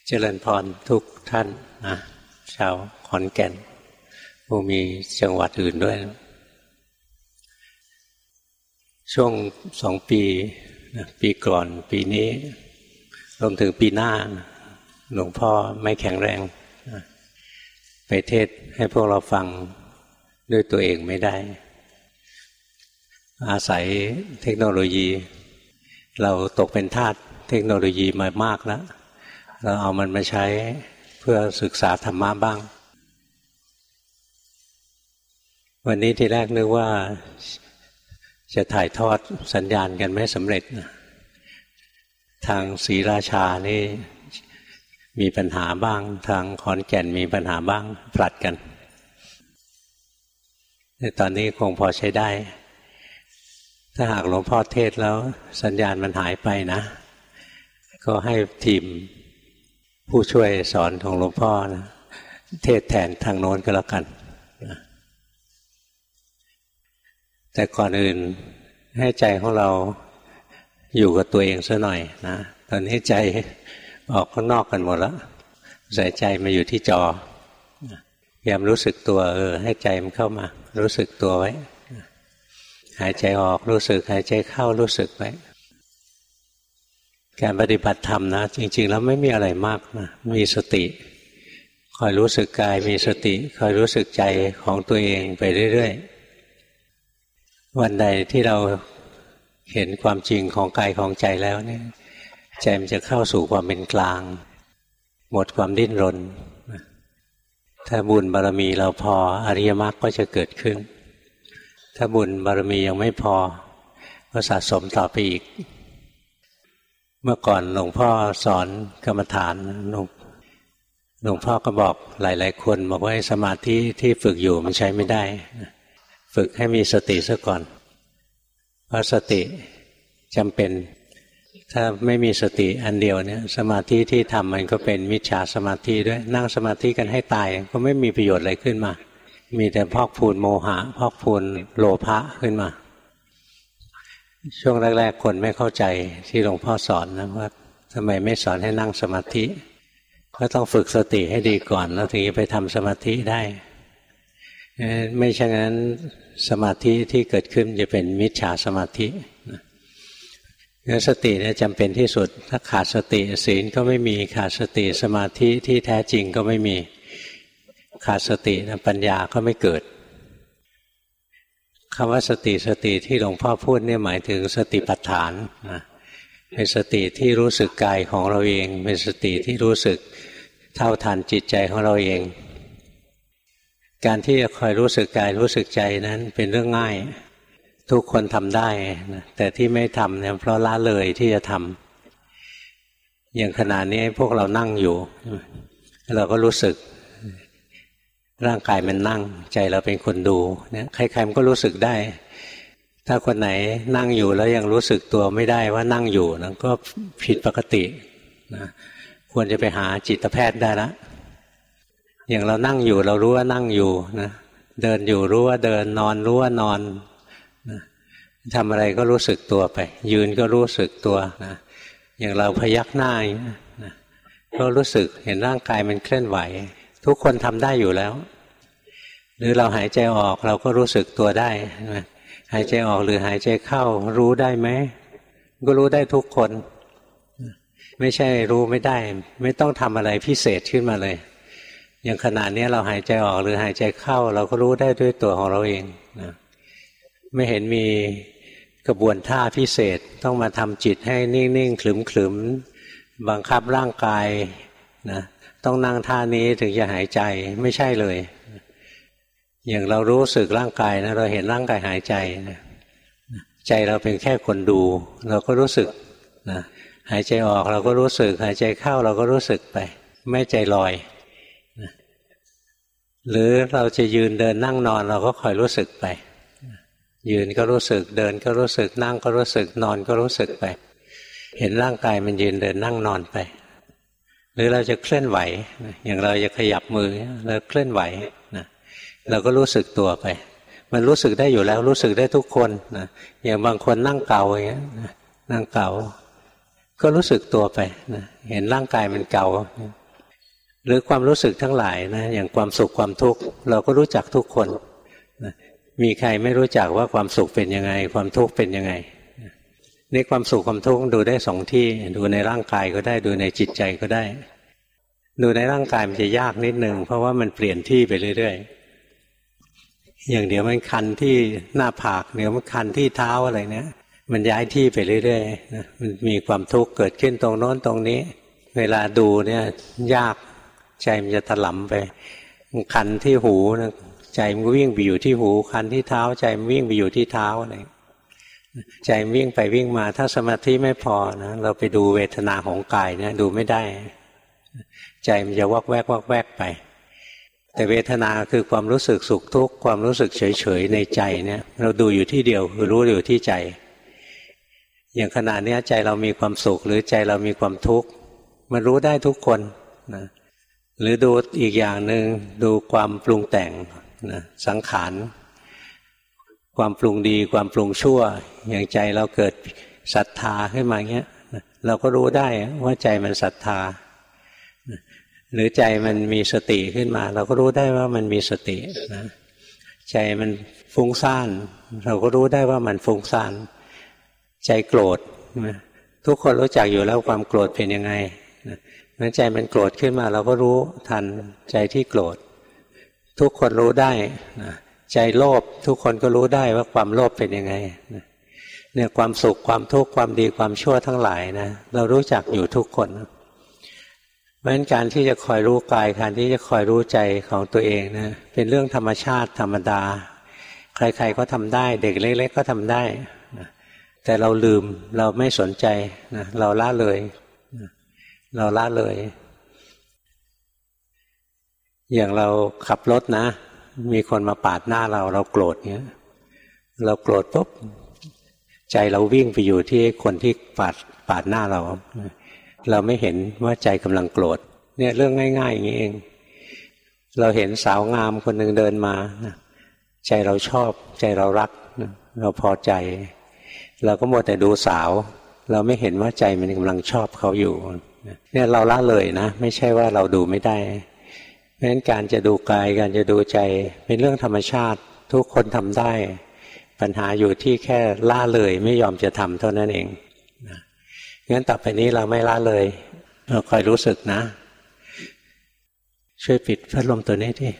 เจริญพรทุกท่านนะชาวขอนแก่นผู้มีจังหวัดอื่นด้วยนะช่วง2 ปีปีก่อนปีนี้รวมถึงปีหน้าหลวงพ่อไม่แข็งแรงไปเทศให้พวกเราฟังด้วยตัวเองไม่ได้อาศัยเทคโนโลยีเราตกเป็นทาสเทคโนโลยีมามากแล้วเราเอามันมาใช้เพื่อศึกษาธรรมะบ้างวันนี้ทีแรกนึกว่าจะถ่ายทอดสัญญาณกันไม่สำเร็จทางศรีราชานี่มีปัญหาบ้างทางขอนแก่นมีปัญหาบ้างผลัดกันแต่ตอนนี้คงพอใช้ได้ถ้าหากหลวงพ่อเทศแล้วสัญญาณมันหายไปนะก็ให้ทีมผู้ช่วยสอนของหลวงพ่อนะเทศแทนทางโน้นก็แล้วกันนะแต่ก่อนอื่นให้ใจของเราอยู่กับตัวเองซะหน่อยนะตอนนี้ใจออกข้างนอกกันหมดแล้วใส่ใจมาอยู่ที่จอพยายามรู้สึกตัวให้ใจมันเข้ามารู้สึกตัวไว้หายใจออกรู้สึกหายใจเข้ารู้สึกไว้การปฏิบัติธรรมนะจริงๆแล้วไม่มีอะไรมากนะมีสติคอยรู้สึกกายมีสติคอยรู้สึกใจของตัวเองไปเรื่อยๆวันใดที่เราเห็นความจริงของกายของใจแล้วเนี่ยใจมันจะเข้าสู่ความเป็นกลางหมดความดิ้นรนถ้าบุญบารมีเราพออริยมรรคก็จะเกิดขึ้นถ้าบุญบารมียังไม่พอก็สะสมต่อไปอีกเมื่อก่อนหลวงพ่อสอนกรรมฐานหลวงพ่อก็บอกหลายๆคนบอกว่าสมาธิที่ฝึกอยู่มันใช้ไม่ได้ฝึกให้มีสติซะก่อนเพราะสติจำเป็นถ้าไม่มีสติอันเดียวเนี่ยสมาธิที่ทำมันก็เป็นมิจฉาสมาธิด้วยนั่งสมาธิกันให้ตายก็ไม่มีประโยชน์อะไรขึ้นมามีแต่พอกพูนโมหะพอกพูนโลภะขึ้นมาช่วงแรกๆคนไม่เข้าใจที่หลวงพ่อสอนนะว่าทำไมไม่สอนให้นั่งสมาธิก็ต้องฝึกสติให้ดีก่อนแล้วถึงจะไปทำสมาธิได้ไม่เช่นนั้นสมาธิที่เกิดขึ้นจะเป็นมิจฉาสมาธิงั้นสติเนี่ยจำเป็นที่สุดถ้าขาดสติศีลก็ไม่มีขาดสติสมาธิที่แท้จริงก็ไม่มีขาดสติปัญญาก็ไม่เกิดคำว่าสติที่หลวงพ่อพูดเนี่ยหมายถึงสติปัฏฐานนะเป็นสติที่รู้สึกกายของเราเองเป็นสติที่รู้สึกเท่าทันจิตใจของเราเองการที่จะคอยรู้สึกกายรู้สึกใจนั้นเป็นเรื่องง่ายทุกคนทำได้นะแต่ที่ไม่ทำเนี่ยเพราะละเลยที่จะทำอย่างขณะนี้พวกเรานั่งอยู่เราก็รู้สึกร่างกายมันนั่งใจเราเป็นคนดูเนี่ยใครๆมันก็รู้สึกได้ถ้าคนไหนนั่งอยู่แล้วยังรู้สึกตัวไม่ได้ว่านั่งอยู่นะก็ผิดปกตินะควรจะไปหาจิตแพทย์ได้ละอย่างเรานั่งอยู่เรารู้ว่านั่งอยู่นะเดินอยู่รู้ว่าเดินนอนรู้ว่านอนนะทำอะไรก็รู้สึกตัวไปยืนก็รู้สึกตัวนะอย่างเราพยักหน้านะก็รู้สึกเห็นร่างกายมันเคลื่อนไหวทุกคนทำได้อยู่แล้วหรือเราหายใจออกเราก็รู้สึกตัวได้หายใจออกหรือหายใจเข้ารู้ได้ไหมก็รู้ได้ทุกคนไม่ใช่รู้ไม่ได้ไม่ต้องทำอะไรพิเศษขึ้นมาเลยอย่างขณะนี้เราหายใจออกหรือหายใจเข้าเราก็รู้ได้ด้วยตัวของเราเองนะไม่เห็นมีกระบวนท่าพิเศษต้องมาทำจิตให้นิ่งๆขรึมๆบังคับร่างกายนะต้องนั่งท่านี้ถึงจะหายใจไม่ใช่เลยอย่างเรารู้สึกร่างกายนะเราเห็นร่างกายหายใจนะใจเราเป็นแค่คนดูเราก็รู้สึกนะหายใจออกเราก็รู้สึกหายใจเข้าเราก็รู้สึกไปไม่ใจลอยนะหรือเราจะยืนเดินนั่งนอนเราก็คอยรู้สึกไปยืนก็รู้สึกเดินก็รู้สึกนั่งก็รู้สึกนอนก็รู้สึกไปเห็นร่างกายมันยืนเดินนั่งนอนไปหรือเราจะเคลื่อนไหวอย่างเราจะขยับมือเราเคลื่อนไหวนะเราก็รู้สึกตัวไปมันรู้สึกได้อยู่แล้วรู้สึกได้ทุกคนนะอย่างบางคนนั่งเกาอย่างเงี้ยนั่งเกาก็รู้สึกตัวไปนะเห็นร่างกายมันเก่าหรือความรู้สึกทั้งหลายนะอย่างความสุขความทุกข์เราก็รู้จักทุกคนนะมีใครไม่รู้จักว่าความสุขเป็นยังไงความทุกข์เป็นยังไงนี่ความสุขความทุกข์ดูได้สองที่ดูในร่างกายก็ได้ดูในจิตใจก็ได้ดูในร่างกายมันจะยากนิดนึงเพราะว่ามันเปลี่ยนที่ไปเรื่อยๆอย่างเดี๋ยวมันคันที่หน้าผากเดี๋ยวมันคันที่เท้าอะไรเนี้ยมันย้ายที่ไปเรื่อยๆนะมันมีความทุกข์เกิดขึ้นตรงโน้นตรงนี้เวลาดูเนี่ยยากใจมันจะถลำไปคันที่หูนะใจมันก็วิ่งไปอยู่ที่หูคันที่เท้าใจมันวิ่งไปอยู่ที่เท้าอะไรใจมันวิ่งไปวิ่งมาถ้าสมาธิไม่พอนะเราไปดูเวทนาของกายเนี่ยดูไม่ได้ใจมันจะวอกแวกวอกแวกไปแต่เวทนาคือความรู้สึกสุขทุกข์ความรู้สึกเฉยๆในใจเนี่ยเราดูอยู่ที่เดียวคือรู้อยู่ที่ใจอย่างขณะนี้ใจเรามีความสุขหรือใจเรามีความทุกข์มันรู้ได้ทุกคนนะหรือดูอีกอย่างหนึ่งดูความปรุงแต่งนะสังขารความปรุงดีความปรุงชั่วอย่างใจเราเกิดศรัทธาขึ้นมาเงี้ยเราก็รู้ได้ว่าใจมันศรัทธาหรือใจมันมีสติขึ้นมาเราก็รู้ได้ว่ามันมีสตินะใจมันฟุ้งซ่านเราก็รู้ได้ว่ามันฟุ้งซ่านใจโกรธทุกคนรู้จักอยู่แล้วความโกรธเป็นยังไงนั้นใจมันโกรธขึ้นมาเราก็รู้ทันใจที่โกรธทุกคนรู้ได้ใจโลภทุกคนก็รู้ได้ว่าความโลภเป็นยังไงเนี่ยความสุขความทุกข์ความดีความชั่วทั้งหลายนะเรารู้จักอยู่ทุกคนเพราะฉะนั้นการที่จะคอยรู้กายการที่จะคอยรู้ใจของตัวเองนะเป็นเรื่องธรรมชาติธรรมดาใครๆก็ทำได้เด็กเล็กๆก็ทำได้แต่เราลืมเราไม่สนใจนะเราละเลยเราละเลยอย่างเราขับรถนะมีคนมาปาดหน้าเราโกรธเงี้ยเราโกรธปุ๊บใจเราวิ่งไปอยู่ที่คนที่ปาดหน้าเราไม่เห็นว่าใจกำลังโกรธเนี่ยเรื่องง่ายๆอย่างนี้เองเราเห็นสาวงามคนหนึ่งเดินมาใจเราชอบใจเรารักเราพอใจเราก็มัวแต่ดูสาวเราไม่เห็นว่าใจมันกำลังชอบเขาอยู่เนี่ยเราละเลยนะไม่ใช่ว่าเราดูไม่ได้เพราะฉะนั้นการจะดูกายการจะดูใจเป็นเรื่องธรรมชาติทุกคนทำได้ปัญหาอยู่ที่แค่ละเลยไม่ยอมจะทำเท่านั้นเองงั้นต่อไปนี้เราไม่ละเลยเราคอยรู้สึกนะช่วยปิดพัดลมตัวนี้ที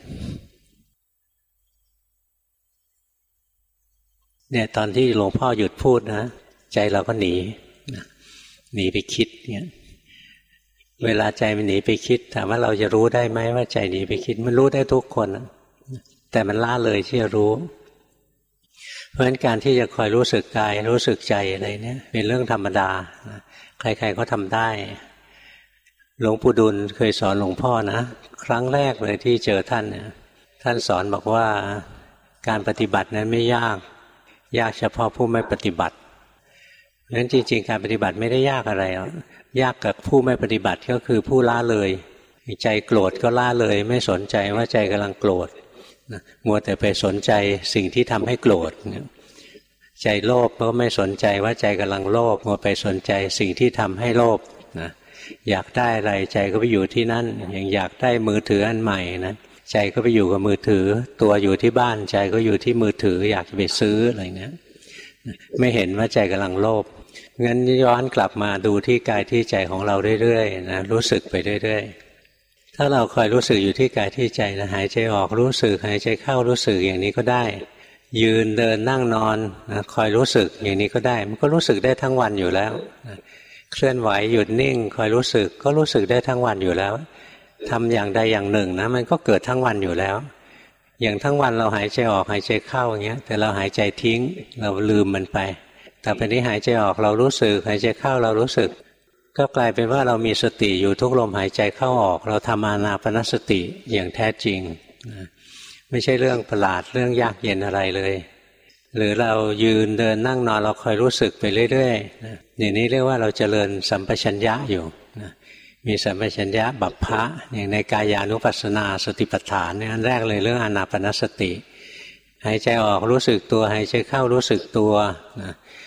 เนี่ยตอนที่หลวงพ่อหยุดพูดนะใจเราก็หนีไปคิดเนี่ยเวลาใจมันหนีไปคิดถามว่าเราจะรู้ได้ไหมว่าใจหนีไปคิดมันรู้ได้ทุกคนแต่มันละเลยที่จะรู้เพราะฉะนั้นการที่จะคอยรู้สึกกายรู้สึกใจอะไรเนี่ยเป็นเรื่องธรรมดาใครๆก็ทำได้หลวงปู่ดุลเคยสอนหลวงพ่อนะครั้งแรกเลยที่เจอท่านเนี่ยท่านสอนบอกว่าการปฏิบัตินั้นไม่ยากเฉพาะผู้ไม่ปฏิบัติเพราะฉะนั้นจริงๆการปฏิบัติไม่ได้ยากอะไรยากกับผู้ไม่ปฏิบัติก็คือผู้ละเลยใจโกรธก็ละเลยไม่สนใจว่าใจกำลังโกรธมัวแต่ไปสนใจสิ่งที่ทำให้โกรธใจโลภก็ไม่สนใจว่าใจกำลังโลภมัวไปสนใจสิ่งที่ทำให้โลภนะอยากได้อะไรใจก็ไปอยู่ที่นั่นอย่างอยากได้มือถืออันใหม่นะใจก็ไปอยู่กับมือถือตัวอยู่ที่บ้านใจก็อยู่ที่มือถืออยากจะไปซื้ออะไรเนี้ยไม่เห็นว่าใจกำลังโลภงั้นย้อนกลับมาดูที่กายที่ใจของเราเรื่อยๆนะรู้สึกไปเรื่อยๆถ้าเราคอยรู้สึกอยู่ที่กายที่ใจนะหายใจออกรู้สึกหายใจเข้ารู้สึกอย่างนี้ก็ได้ยืนเดินนั่งนอนนะคอยรู้สึกอย่างนี้ก็ได้มันก็รู้สึกได้ทั้งวันอยู่แล้วนะเคลื่อนไหวหยุดนิ่งคอยรู้สึกก็รู้สึกได้ทั้งวันอยู่แล้วทำอย่างใดอย่างหนึ่งนะมันก็เกิดทั้งวันอยู่แล้วอย่างทั้งวันเราหายใจออกหายใจเข้าอย่างเงี้ยแต่เราหายใจทิ้งเราลืมมันไปแต่เป็นที่หายใจออกเรารู้สึกหายใจเข้าเรารู้สึกก็กลายเป็นว่าเรามีสติอยู่ทุกลมหายใจเข้าออกเราทำอานาปานสติอย่างแท้จริงไม่ใช่เรื่องประหลาดเรื่องยากเย็นอะไรเลยหรือเรายืนเดินนั่งนอนเราคอยรู้สึกไปเรื่อยๆอย่างนี้เรียกว่าเราเจริญสัมปชัญญะอยู่มีสัมปชัญญะบัพพะอย่างในกายานุปัสสนาสติปัฏฐานเนี่ยอันแรกเลยเรื่องอานาปานสติหายใจออกรู้สึกตัวหายใจเข้ารู้สึกตัว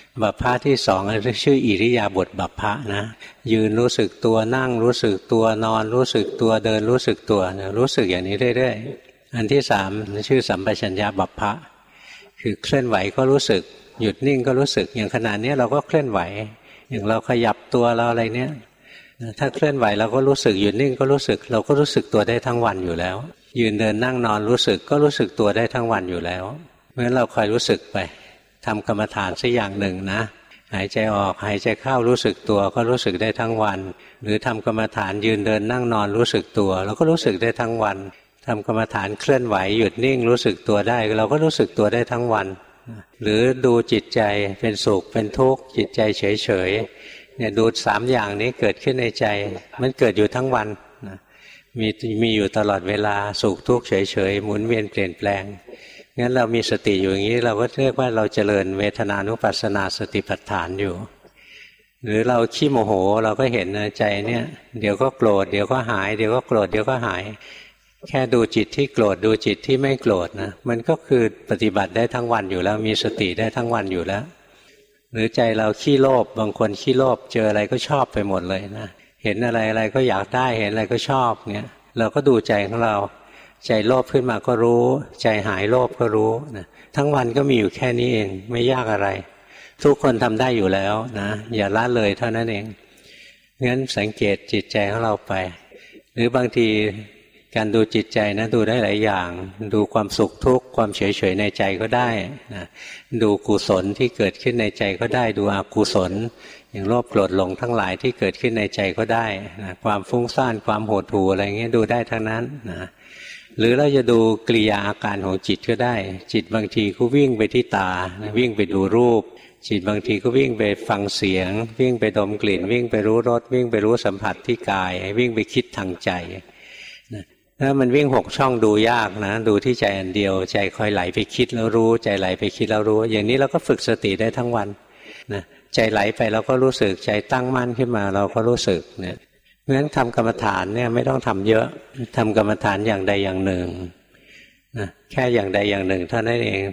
บัพพะที่สองชื่ออิริยาบถบัพพะนะยืนรู้สึกตัวนั่งรู้สึกตัวนอนรู้สึกตัวเดินรู้สึกตัวรู้สึกอย่างนี้เรื่อยๆอันที่สามชื่อสัมปชัญญะบัพพะคือเคลื่อนไหวก็รู้สึกหยุดนิ่งก็รู้สึกอย่างขณะนี้เราก็เคลื่อนไหวอย่างเราขยับตัวเราอะไรเนี้ยถ้าเคลื่อนไหวเราก็รู้สึกหยุดนิ่งก็รู้สึกเราก็รู้สึกตัวได้ทั้งวันอยู่แล้วยืนเดินนั่งนอนรู้สึกก็รู้สึกตัวได้ทั้งวันอยู่แล้วเพราะฉะนั้นเราคอยรู้สึกไปทำกรรมฐานสักอย่างหนึ่งนะหายใจออกหายใจเข้ารู้สึกตัวก็รู้สึกได้ทั้งวันหรือทำกรรมฐานยืนเดินนั่งนอนรู้สึกตัวเราก็รู้สึกได้ทั้งวันทำกรรมฐานเคลื่อนไหวหยุดนิ่งรู้สึกตัวได้เราก็รู้สึกตัวได้ทั้งวันหรือดูจิตใจเป็นสุขเป็นทุกข์จิตใจเฉยๆเนี่ยดูสามอย่างนี้เกิดขึ้นในใจมันเกิดอยู่ทั้งวันมีอยู่ตลอดเวลาสุขทุกข์เฉยๆหมุนเวียนเปลี่ยนแปลงงั้นเรามีสติอยู่อย่างนี้เราก็เรียกว่าเราเจริญเวทนานุปัสสนาสติปัฏฐานอยู่หรือเราขี้โมโหเราก็เห็นใจเนี่ยเดี๋ยวก็โกรธเดี๋ยวก็หายเดี๋ยวก็โกรธเดี๋ยวก็หายแค่ดูจิตที่โกรธดูจิตที่ไม่โกรธนะมันก็คือปฏิบัติได้ทั้งวันอยู่แล้วมีสติได้ทั้งวันอยู่แล้วหรือใจเราขี้โลภบางคนขี้โลภเจออะไรก็ชอบไปหมดเลยนะเห็นอะไรก็อยากได้เห็นอะไรก็ชอบเนี่ยเราก็ดูใจของเราใจโลภขึ้นมาก็รู้ใจหายโลภก็รู้นะทั้งวันก็มีอยู่แค่นี้เองไม่ยากอะไรทุกคนทำได้อยู่แล้วนะอย่าละเลยเท่านั้นเองงั้นสังเกตจิตใจของเราไปหรือบางทีการดูจิตใจนะดูได้หลายอย่างดูความสุขทุกข์ความเฉยๆในใจก็ได้นะดูกุศลที่เกิดขึ้นในใจก็ได้ดูอกุศลอย่างโลภโกรธหลงทั้งหลายที่เกิดขึ้นในใจก็ได้นะความฟุ้งซ่านความโหดหู่อะไรเงี้ยดูได้ทั้งนั้นนะหรือเราจะดูกิริยาอาการของจิตก็ได้จิตบางทีก็วิ่งไปที่ตาวิ่งไปดูรูปจิตบางทีก็วิ่งไปฟังเสียงวิ่งไปดมกลิ่นวิ่งไปรู้รสวิ่งไปรู้สัมผัสที่กายวิ่งไปคิดทางใจถ้ามันวิ่ง6ช่องดูยากนะดูที่ใจอันเดียวใจคอยไหลไปคิดแล้วรู้ใจไหลไปคิดแล้วรู้อย่างนี้เราก็ฝึกสติได้ทั้งวันนะใจไหลไปเราก็รู้สึกใจตั้งมั่นขึ้นมาเราก็รู้สึกเนี่ยเพราะฉะนั้นทำกรรมฐานเนี่ยไม่ต้องทำเยอะทำกรรมฐานอย่างใดอย่างหนึ่งนะแค่อย่างใดอย่างหนึ่งเท่านั้นเอง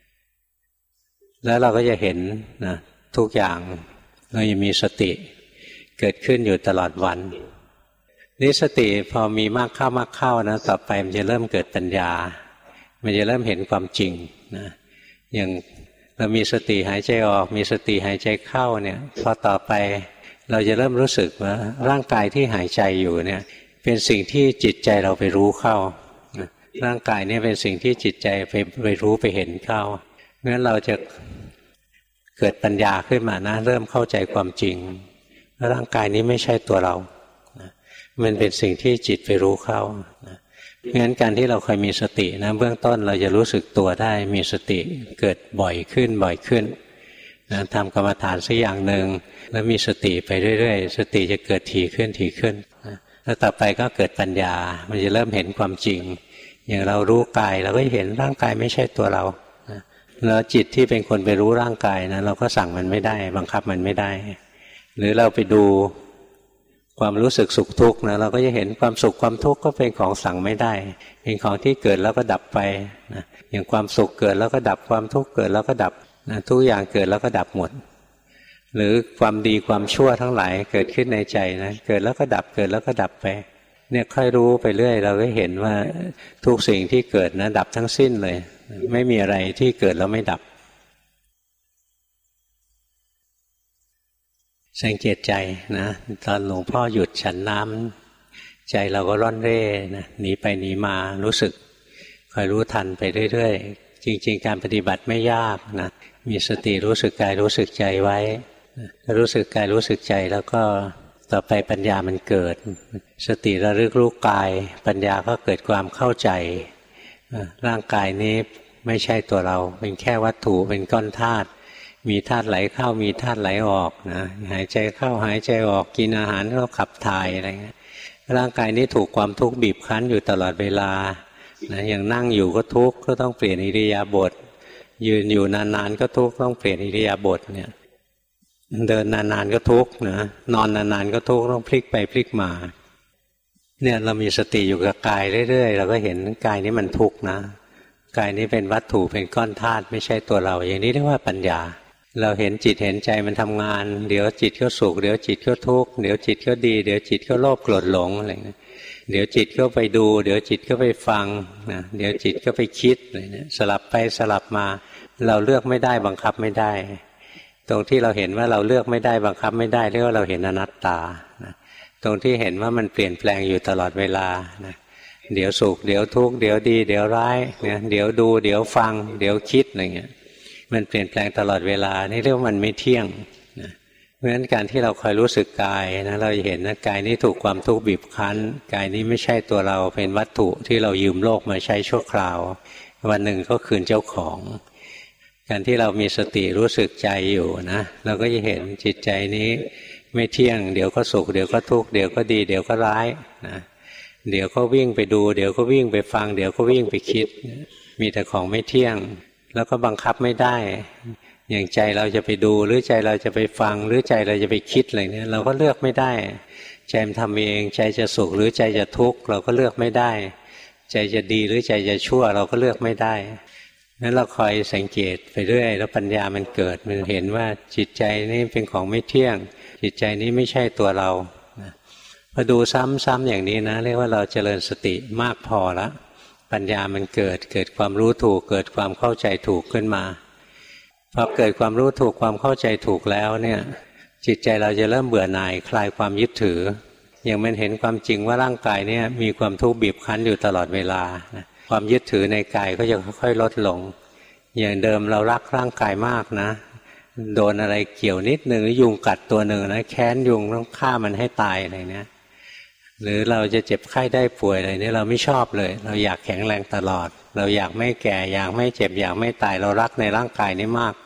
แล้วเราก็จะเห็นนะทุกอย่างเราจะมีสติเกิดขึ้นอยู่ตลอดวันนี่สติพอมีมากเข้านะต่อไปมันจะเริ่มเกิดปัญญามันจะเริ่มเห็นความจริงนะอย่างเรามีสติหายใจออกมีสติหายใจเข้าเนี่ยพอต่อไปเราจะเริ่มรู้สึกว่าร่างกายที่หายใจอยู่เนี่ยเป็นสิ่งที่จิตใจเราไปรู้เข้าร่างกายเนี่ยเป็นสิ่งที่จิตใจไปรู้ไปเห็นเข้างั้นเราจะเกิดปัญญาขึ้นมานะเริ่มเข้าใจความจริงว่าร่างกายนี้ไม่ใช่ตัวเรามันเป็นสิ่งที่จิตไปรู้เข้าเพราะฉะนั้นการที่เราเคยมีสตินะเบื้องต้นเราจะรู้สึกตัวได้มีสติเกิดบ่อยขึ้นนะทำกรรมฐานสักอย่างหนึ่งแล้วมีสติไปเรื่อยๆสติจะเกิดถี่ขึ้นแล้วต่อไปก็เกิดปัญญามันจะเริ่มเห็นความจริงอย่างเรารู้กายเราก็เห็นร่างกายไม่ใช่ตัวเราแล้วจิตที่เป็นคนไปรู้ร่างกายนะเราก็สั่งมันไม่ได้บังคับมันไม่ได้หรือเราไปดูความรู้สึกสุขทุกข์นะเราก็จะเห็นความสุขความทุกข์ก็เป็นของสั่งไม่ได้เป็นของที่เกิดแล้วก็ดับไปนะอย่างความสุขเกิดแล้วก็ดับความทุกข์เกิดแล้วก็ดับนะทุกอย่างเกิดแล้วก็ดับหมดหรือความดีความชั่วทั้งหลายเกิดขึ้นในใจนะเกิดแล้วก็ดับเกิดแล้วก็ดับไปเนี่ยค่อยรู้ไปเรื่อยเราก็เห็นว่าทุกสิ่งที่เกิดนะดับทั้งสิ้นเลยไม่มีอะไรที่เกิดแล้วไม่ดับสังเกตใจนะตอนหลวงพ่อหยุดฉันน้ำใจเราก็ร่อนเร่นะหนีไปหนีมารู้สึกคอยรู้ทันไปเรื่อยๆจริงๆการปฏิบัติไม่ยากนะมีสติรู้สึกกายรู้สึกใจไว้รู้สึกกายรู้สึกใจแล้วก็ต่อไปปัญญามันเกิดสติระลึกรู้กายปัญญาก็เกิดความเข้าใจร่างกายนี้ไม่ใช่ตัวเราเป็นแค่วัตถุเป็นก้อนธาตุมีธาตุไหลเข้ามีธาตุไหลออกนะหายใจเข้าหายใจออกกินอาหารก็ขับถ่ายอะไรเงี้ยร่างกายนี้ถูกความทุกข์บีบคั้นอยู่ตลอดเวลานะอย่างนั่งอยู่ก็ทุกข์ก็ต้องเปลี่ยนอิริยาบถยืนอยู่นานๆก็ทุกข์ต้องเปลี่ยนอิริยาบถเนี่ยเดินนานๆก็ทุกข์นะนอนนานๆก็ทุกข์ต้องพลิกไปพลิกมาเนี่ยเรามีสติอยู่กับกายเรื่อยๆเราก็เห็นกายนี้มันทุกข์นะกายนี้เป็นวัตถุเป็นก้อนธาตุไม่ใช่ตัวเราอย่างนี้เรียกว่าปัญญาเราเห็นจิตเห็นใจมันทำงานเดี๋ยวจิตก็สุขเดี๋ยวจิตก็ทุกข์เดี๋ยวจิตก็ดีเดี๋ยวจิตก็โลภโกรธหลงอะไรเงี้ยเดี๋ยวจิตก็ไปดูเดี๋ยวจิตก็ไปฟังนะเดี๋ยวจิตก็ไปคิดอะไรเนี่ยสลับไปสลับมาเราเลือกไม่ได้บังคับไม่ได้ตรงที่เราเห็นว่าเราเลือกไม่ได้บังคับไม่ได้เรียกว่าเราเห็นอนัตตานะตรงที่เห็นว่ามันเปลี่ยนแปลงอยู่ตลอดเวลานะเดี๋ยวสุขเดี๋ยวทุกข์เดี๋ยวดีเดี๋ยวร้ายเนี่ยเดี๋ยวดูเดี๋ยวฟังเดี๋ยวคิดอะไรเงี้ยมันเปลี่ยนแปลงตลอดเวลานี่เรียกว่ามันไม่เที่ยงนะเพราะฉะนั้นการที่เราคอยรู้สึกกายนะเราเห็นนะกายนี้ถูกความทุกข์บีบคั้นกายนี้ไม่ใช่ตัวเราเป็นวัตถุที่เรายืมโลกมาใช้ชั่วคราววันหนึ่งก็คืนเจ้าของการที่เรามีสติรู้สึกใจอยู่นะเราก็จะเห็นจิตใจนี้ไม่เที่ยงเดี๋ยวก็สุขเดี๋ยวก็ทุกข์เดี๋ยวก็ดีเดี๋ยวก็ร้ายนะเดี๋ยวก็วิ่งไปดูเดี๋ยวก็วิ่งไปฟังเดี๋ยวก็วิ่งไปคิดมีแต่ของไม่เที่ยงแล้วก็บังคับไม่ได้อย่างใจเราจะไปดูหรือใจเราจะไปฟังหรือใจเราจะไปคิดอะไรเนี่ยเราก็เลือกไม่ได้ใจมันทำเองใจจะสุขหรือใจจะทุกข์เราก็เลือกไม่ได้ใจจะดีหรือใจจะชั่วเราก็เลือกไม่ได้นั้นเราคอยสังเกตไปเรื่อยแล้วปัญญามันเกิดมันเห็นว่าจิตใจนี่เป็นของไม่เที่ยงจิตใจนี้ไม่ใช่ตัวเราพอดูซ้ำๆอย่างนี้นะเรียกว่าเราเจริญสติมากพอแล้วปัญญามันเกิดความรู้ถูกเกิดความเข้าใจถูกขึ้นมาพอเกิดความรู้ถูกความเข้าใจถูกแล้วเนี่ยจิตใจเราจะเริ่มเบื่อหน่ายคลายความยึดถืออย่างมันเห็นความจริงว่าร่างกายเนี่ยมีความทุกข์บีบคั้นอยู่ตลอดเวลาความยึดถือในกายก็จะค่อยๆลดลงอย่างเดิมเรารักร่างกายมากนะโดนอะไรเกี่ยวนิดนึงยุงกัดตัวหนึ่งนะแค้นยุงต้องฆ่ามันให้ตายอะไรเนี่ยหรือเราจะเจ็บไข้ได้ป่วยอะไรเนี่ยเราไม่ชอบเลยเราอยากแข็งแรงตลอดเราอยากไม่แก่อยากไม่เจ็บอยากไม่ตายเรารักในร่างกายนี้มาก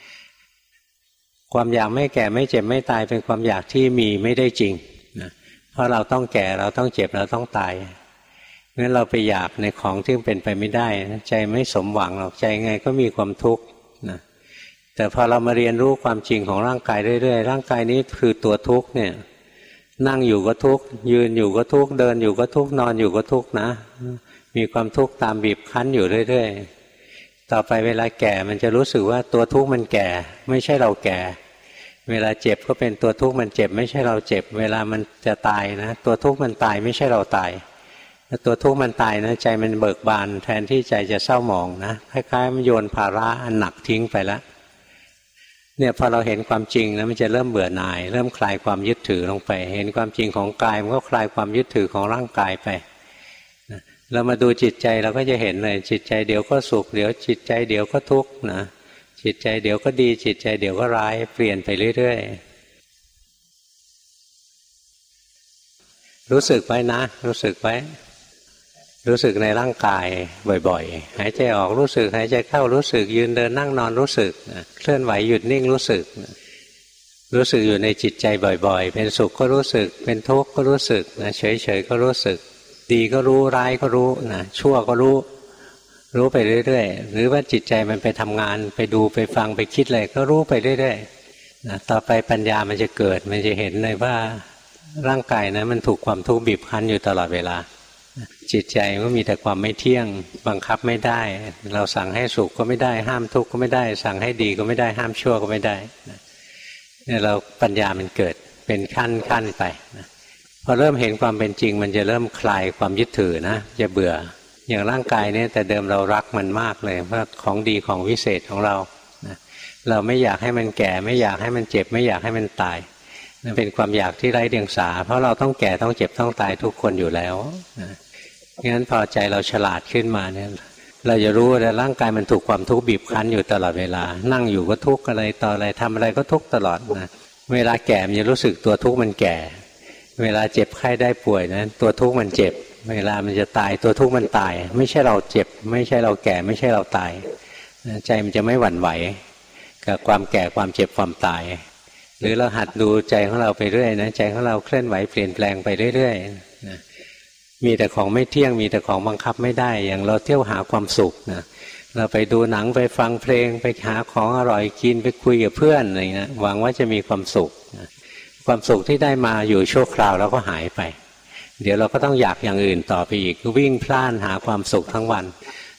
ความอยากไม่แก่ไม่เจ็บไม่ตายเป็นความอยากที่มีไม่ได้จริงนะเพราะเราต้องแก่เราต้องเจ็บเราต้องตายงั้นเราไปอยากในของที่เป็นไปไม่ได้ใจไม่สมหวังหรอกใจไงก็มีความทุกข์นะแต่พอเรามาเรียนรู้ความจริงของร่างกายเรื่อยๆร่างกายนี้คือตัวทุกข์เนี่ยนั่งอยู่ก็ทุกข์ยืนอยู่ก็ทุกข์เดินอยู่ก็ทุกข์นอนอยู่ก็ทุกข์นะมีความทุกข์ตามบีบคั้นอยู่เรื่อยๆต่อไปเวลาแก่มันจะรู้สึกว่าตัวทุกข์มันแก่ไม่ใช่เราแก่เวลาเจ็บก็เป็นตัวทุกข์มันเจ็บไม่ใช่เราเจ็บเวลามันจะตายนะตัวทุกข์มันตายไม่ใช่เราตายตัวทุกข์มันตายนะใจมันเบิกบานแทนที่ใจจะเศร้าหมองนะคล้ายๆมันโยนภาระอันหนักทิ้งไปแล้วเนี่ยพอเราเห็นความจริงนะมันจะเริ่มเบื่อหน่ายเริ่มคลายความยึดถือลงไปเห็นความจริงของกายมันก็คลายความยึดถือของร่างกายไปเรามาดูจิตใจเราก็จะเห็นเลยจิตใจเดี๋ยวก็สุขเดี๋ยวจิตใจเดี๋ยวก็ทุกข์นะจิตใจเดี๋ยวก็ดีจิตใจเดี๋ยวก็ร้ายเปลี่ยนไปเรื่อยๆรู้สึกไว้นะรู้สึกไว้รู้สึกในร่างกายบ่อยๆหายใจออกรู้สึกหายใจเข้ารู้สึกยืนเดินนั่งนอนรู้สึกเคลื่อนไหวหยุดนิ่งรู้สึกรู้สึกอยู่ในจิตใจบ่อยๆเป็นสุขก็รู้สึกเป็นทุกข์ก็รู้สึกนะเฉยๆก็รู้สึกดีก็รู้ร้ายก็รู้นะชั่วก็รู้ไปเรื่อยๆหรือว่าจิตใจมันไปทำงานไปดูไปฟังไปคิดอะไรก็รู้ไปเรื่อยๆนะต่อไปปัญญามันจะเกิดมันจะเห็นเลยว่าร่างกายนะมันถูกความทุกข์บีบคั้นอยู่ตลอดเวลาจิตใจก็มีแต่ความไม่เที่ยงบังคับไม่ได้เราสั่งให้สุขก็ไม่ได้ห้ามทุกข์ก็ไม่ได้สั่งให้ดีก็ไม่ได้ห้ามชั่วก็ไม่ได้เนี่ยเราปัญญามันเกิดเป็นขั้นไปนะพอเริ่มเห็นความเป็นจริงมันจะเริ่มคลายความยึดถือนะจะเบื่ออย่างร่างกายเนี่ยแต่เดิมเรารักมันมากเลยว่าของดีของวิเศษของเรานะเราไม่อยากให้มันแก่ไม่อยากให้มันเจ็บไม่อยากให้มันตายนั่นเป็นความอยากที่ไร้เดียงสาเพราะเราต้องแก่ต้องเจ็บต้องตายทุกคนอยู่แล้วงั้นพอใจเราฉลาดขึ้นมาเนี่ยเราจะรู้ว่าร่างกายมันถูกความทุกข์บีบคั้นอยู่ตลอดเวลานั่งอยู่ก็ทุกข์อะไรต่ออะไรทำอะไรก็ทุกข์ตลอดนะเวลาแก่มันจะรู้สึกตัวทุกข์มันแก่เวลาเจ็บไข้ได้ป่วยนะตัวทุกข์มันเจ็บเวลามันจะตายตัวทุกข์มันตายไม่ใช่เราเจ็บไม่ใช่เราแก่ไม่ใช่เราตายใจมันจะไม่หวั่นไหวกับความแก่ความเจ็บความตายหรือเราหัดดูใจของเราไปเรื่อยนะใจของเราเคลื่อนไหวเปลี่ยนแปลงไปเรื่อยๆนะมีแต่ของไม่เที่ยงมีแต่ของบังคับไม่ได้อย่างเราเที่ยวหาความสุขนะเราไปดูหนังไปฟังเพลงไปหาของอร่อยกินไปคุยกับเพื่อนอะไรนะหวังว่าจะมีความสุขนะความสุขที่ได้มาอยู่ชั่วคราวแล้วก็หายไปเดี๋ยวเราก็ต้องอยากอย่างอื่นต่อไปอีกวิ่งพล่านหาความสุขทั้งวัน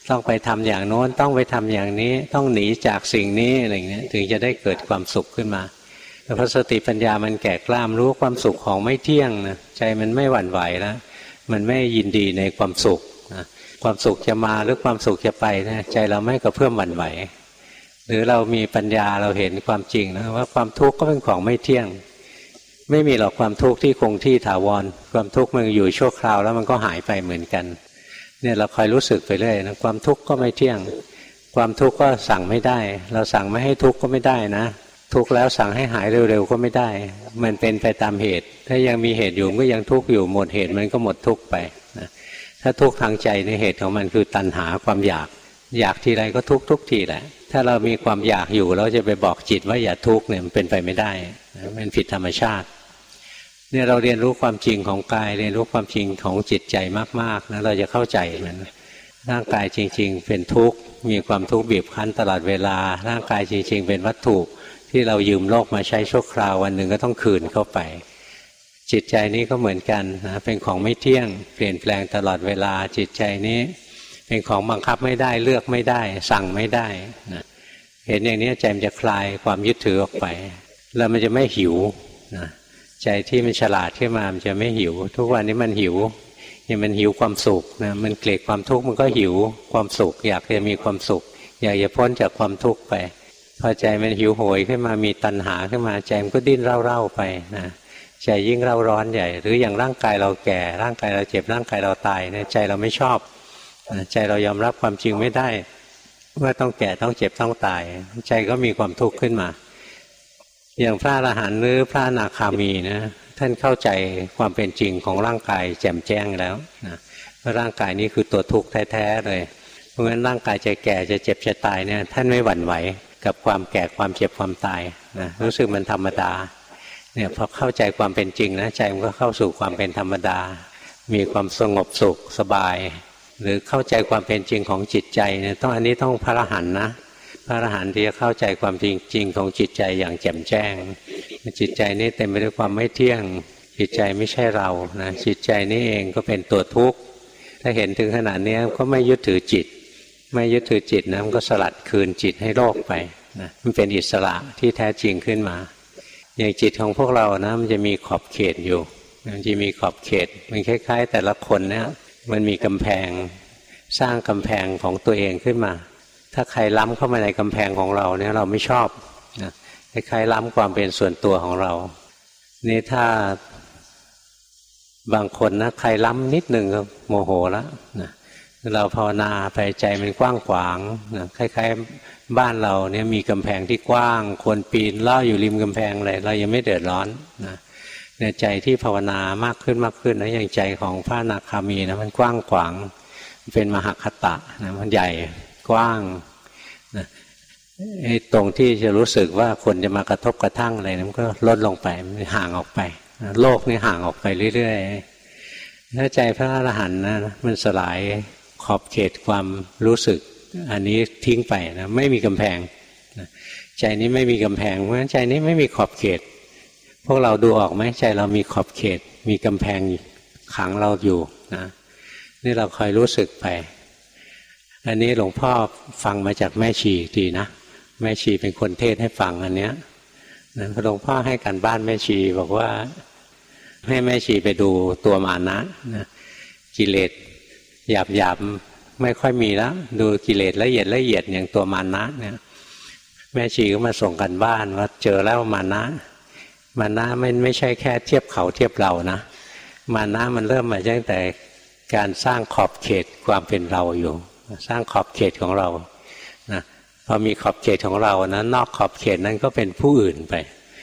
ต้องไปทำอย่างโน้นต้องไปทำอย่างนี้ต้องหนีจากสิ่งนี้อะไรเงี้ยถึงจะได้เกิดความสุขขึ้นมาพอสติปัญญามันแก่กล้ามรู้ความสุขของไม่เที่ยงนะใจมันไม่หวั่นไหวแล้วมันไม่ยินดีในความสุขนะความสุขจะมาหรือความสุขจะไปนะใจเราไม่กระเพื่อมหวั่นไหวหรือเรามีปัญญาเราเห็นความจริงนะว่าความทุกข์ก็เป็นของไม่เที่ยงไม่มีหรอกความทุกข์ที่คงที่ถาวรความทุกข์มันอยู่ชั่วคราวแล้วมันก็หายไปเหมือนกันเนี่ยเราคอยรู้สึกไปเรื่อยนะความทุกข์ก็ไม่เที่ยงความทุกข์ก็สั่งไม่ได้เราสั่งไม่ให้ทุกข์ก็ไม่ได้นะทุกข์แล้วสั่งให้หายเร็วๆก็ไม่ได้มันเป็นไปตามเหตุถ้ายังมีเหตุอยู่ก็ยังทุกข์อยู่หมดเหตุมันก็หมดทุกข์ไปนะถ้าทุกข์ทางใจในเหตุของมันคือตัณหาความอยากทีไรก็ทุกข์ทุกทีแหละถ้าเรามีความอยากอยู่เราจะไปบอกจิตว่าอย่าทุกข์เนี่ยมันเป็นไปไม่ได้นะมันผิดธรรมชาติเนี่ยเราเรียนรู้ความจริงของกายเรียนรู้ความจริงของจิตใจมากๆนะเราจะเข้าใจมันร่างกายจริงๆเป็นทุกข์มีความทุกข์บีบคั้นตลอดเวลาร่างกายจริงๆเป็นวัตถุที่เรายืมโลกมาใช้ชั่วคราววันหนึ่งก็ต้องคืนเข้าไปจิตใจนี้ก็เหมือนกันนะเป็นของไม่เที่ยงเปลี่ยนแปลงตลอดเวลาจิตใจนี้เป็นของบังคับไม่ได้เลือกไม่ได้สั่งไม่ได้นะเห็นอย่างนี้ใจมันจะคลายความยึดถือออกไปแล้วมันจะไม่หิวนะใจที่มันฉลาดขึ้นมามันจะไม่หิวทุกวันนี้มันหิวอย่างมันหิวความสุขนะมันเกลียดความทุกข์มันก็หิวความสุขอยากจะมีความสุขอยากจะพ้นจากความทุกข์ไปพอใจมันหิวโหยขึ้นมามีตัณหาขึ้นมาใจมันก็ดิ้นเร่าๆไปนะใจยิ่งเร่าร้อนใหญ่หรืออย่างร่างกายเราแก่ร่างกายเราเจ็บร่างกายเราตายเนี่ยใจเราไม่ชอบใจเรายอมรับความจริงไม่ได้ว่าต้องแก่ต้องเจ็บต้องตายใจก็มีความทุกข์ขึ้นมาอย่างพระอรหันต์หรือพระอนาคามีนะท่านเข้าใจความเป็นจริงของร่างกายแจ่มแจ้งแล้วนะว่าร่างกายนี้คือตัวทุกข์แท้ๆเลยเพราะงั้นร่างกายจะแก่จะเจ็บจะตายเนี่ยท่านไม่หวั่นไหวกับความแก่ความเจ็บความตายนะรู้สึกมันธรรมดาเนี่ยพอเข้าใจความเป็นจริงนะใจมันก็เข้าสู่ความเป็นธรรมดามีความสงบสุขสบายหรือเข้าใจความเป็นจริงของจิตใจเนี่ยอันนี้ต้องพระอรหันต์นะพระอรหันต์ที่จะเข้าใจความจริงของจิตใจอย่างแจ่มแจ้งจิตใจนี้เต็มไปด้วยความไม่เที่ยงจิตใจไม่ใช่เรานะจิตใจนี้เองก็เป็นตัวทุกข์ถ้าเห็นถึงขนาดนี้ก็ไม่ยึดถือจิตไม่ยึดถือจิตนะมันก็สลัดคืนจิตให้โลกไปนะมันเป็นอิสระที่แท้จริงขึ้นมาอย่างจิตของพวกเรานะมันจะมีขอบเขตอยู่มันจะมีขอบเขตมันคล้ายๆแต่ละคนเนี่ยมันมีกำแพงสร้างกำแพงของตัวเองขึ้นมาถ้าใครล้ำเข้ามาในกำแพงของเราเนี่ยเราไม่ชอบนะคล้ายๆล้ำความเป็นส่วนตัวของเรานี่ถ้าบางคนนะใครล้ำนิดหนึ่งก็โมโหแล้วนะเราภาวนาไปใจมันกว้างขวางนะคล้ายๆบ้านเราเนี่ยมีกำแพงที่กว้างคนปีนล่ออยู่ริมกำแพงเลยเรายังไม่เดือดร้อนนะในใจที่ภาวนามากขึ้นนะอย่างใจของพระอนาคามีนะมันกว้างขวางเป็นมหคตะนะมันใหญ่กว้างนะตรงที่จะรู้สึกว่าคนจะมากระทบกระทั่งอะไรมันก็ลดลงไปมันห่างออกไปโลกนี่ห่างออกไปเรื่อยๆถ้าใจพระอรหันต์นะมันสลายขอบเขตความรู้สึกอันนี้ทิ้งไปนะไม่มีกำแพงใจนี้ไม่มีกำแพงเพราะฉะนั้นใจนี้ไม่มีขอบเขตพวกเราดูออกไหมใจเรามีขอบเขตมีกำแพงขังเราอยู่นะนี่เราคอยรู้สึกไปอันนี้หลวงพ่อฟังมาจากแม่ชีทีนะแม่ชีเป็นคนเทศให้ฟังอันเนี้ยหลวงพ่อให้การบ้านแม่ชีบอกว่าให้แม่ชีไปดูตัวมานะกิเลสหยาบไม่ค่อยมีแล้วดูกิเลสละเอียดอย่างตัวมานะเนี่ยแม่ชีก็มาส่งกันบ้านว่าเจอแล้วมานะไม่ใช่แค่เทียบเขาเทียบเรานะมานะมันเริ่มมาตั้งแต่การสร้างขอบเขตความเป็นเราอยู่สร้างขอบเขตของเรานะพอมีขอบเขตของเรานะนอกขอบเขตนั้นก็เป็นผู้อื่นไป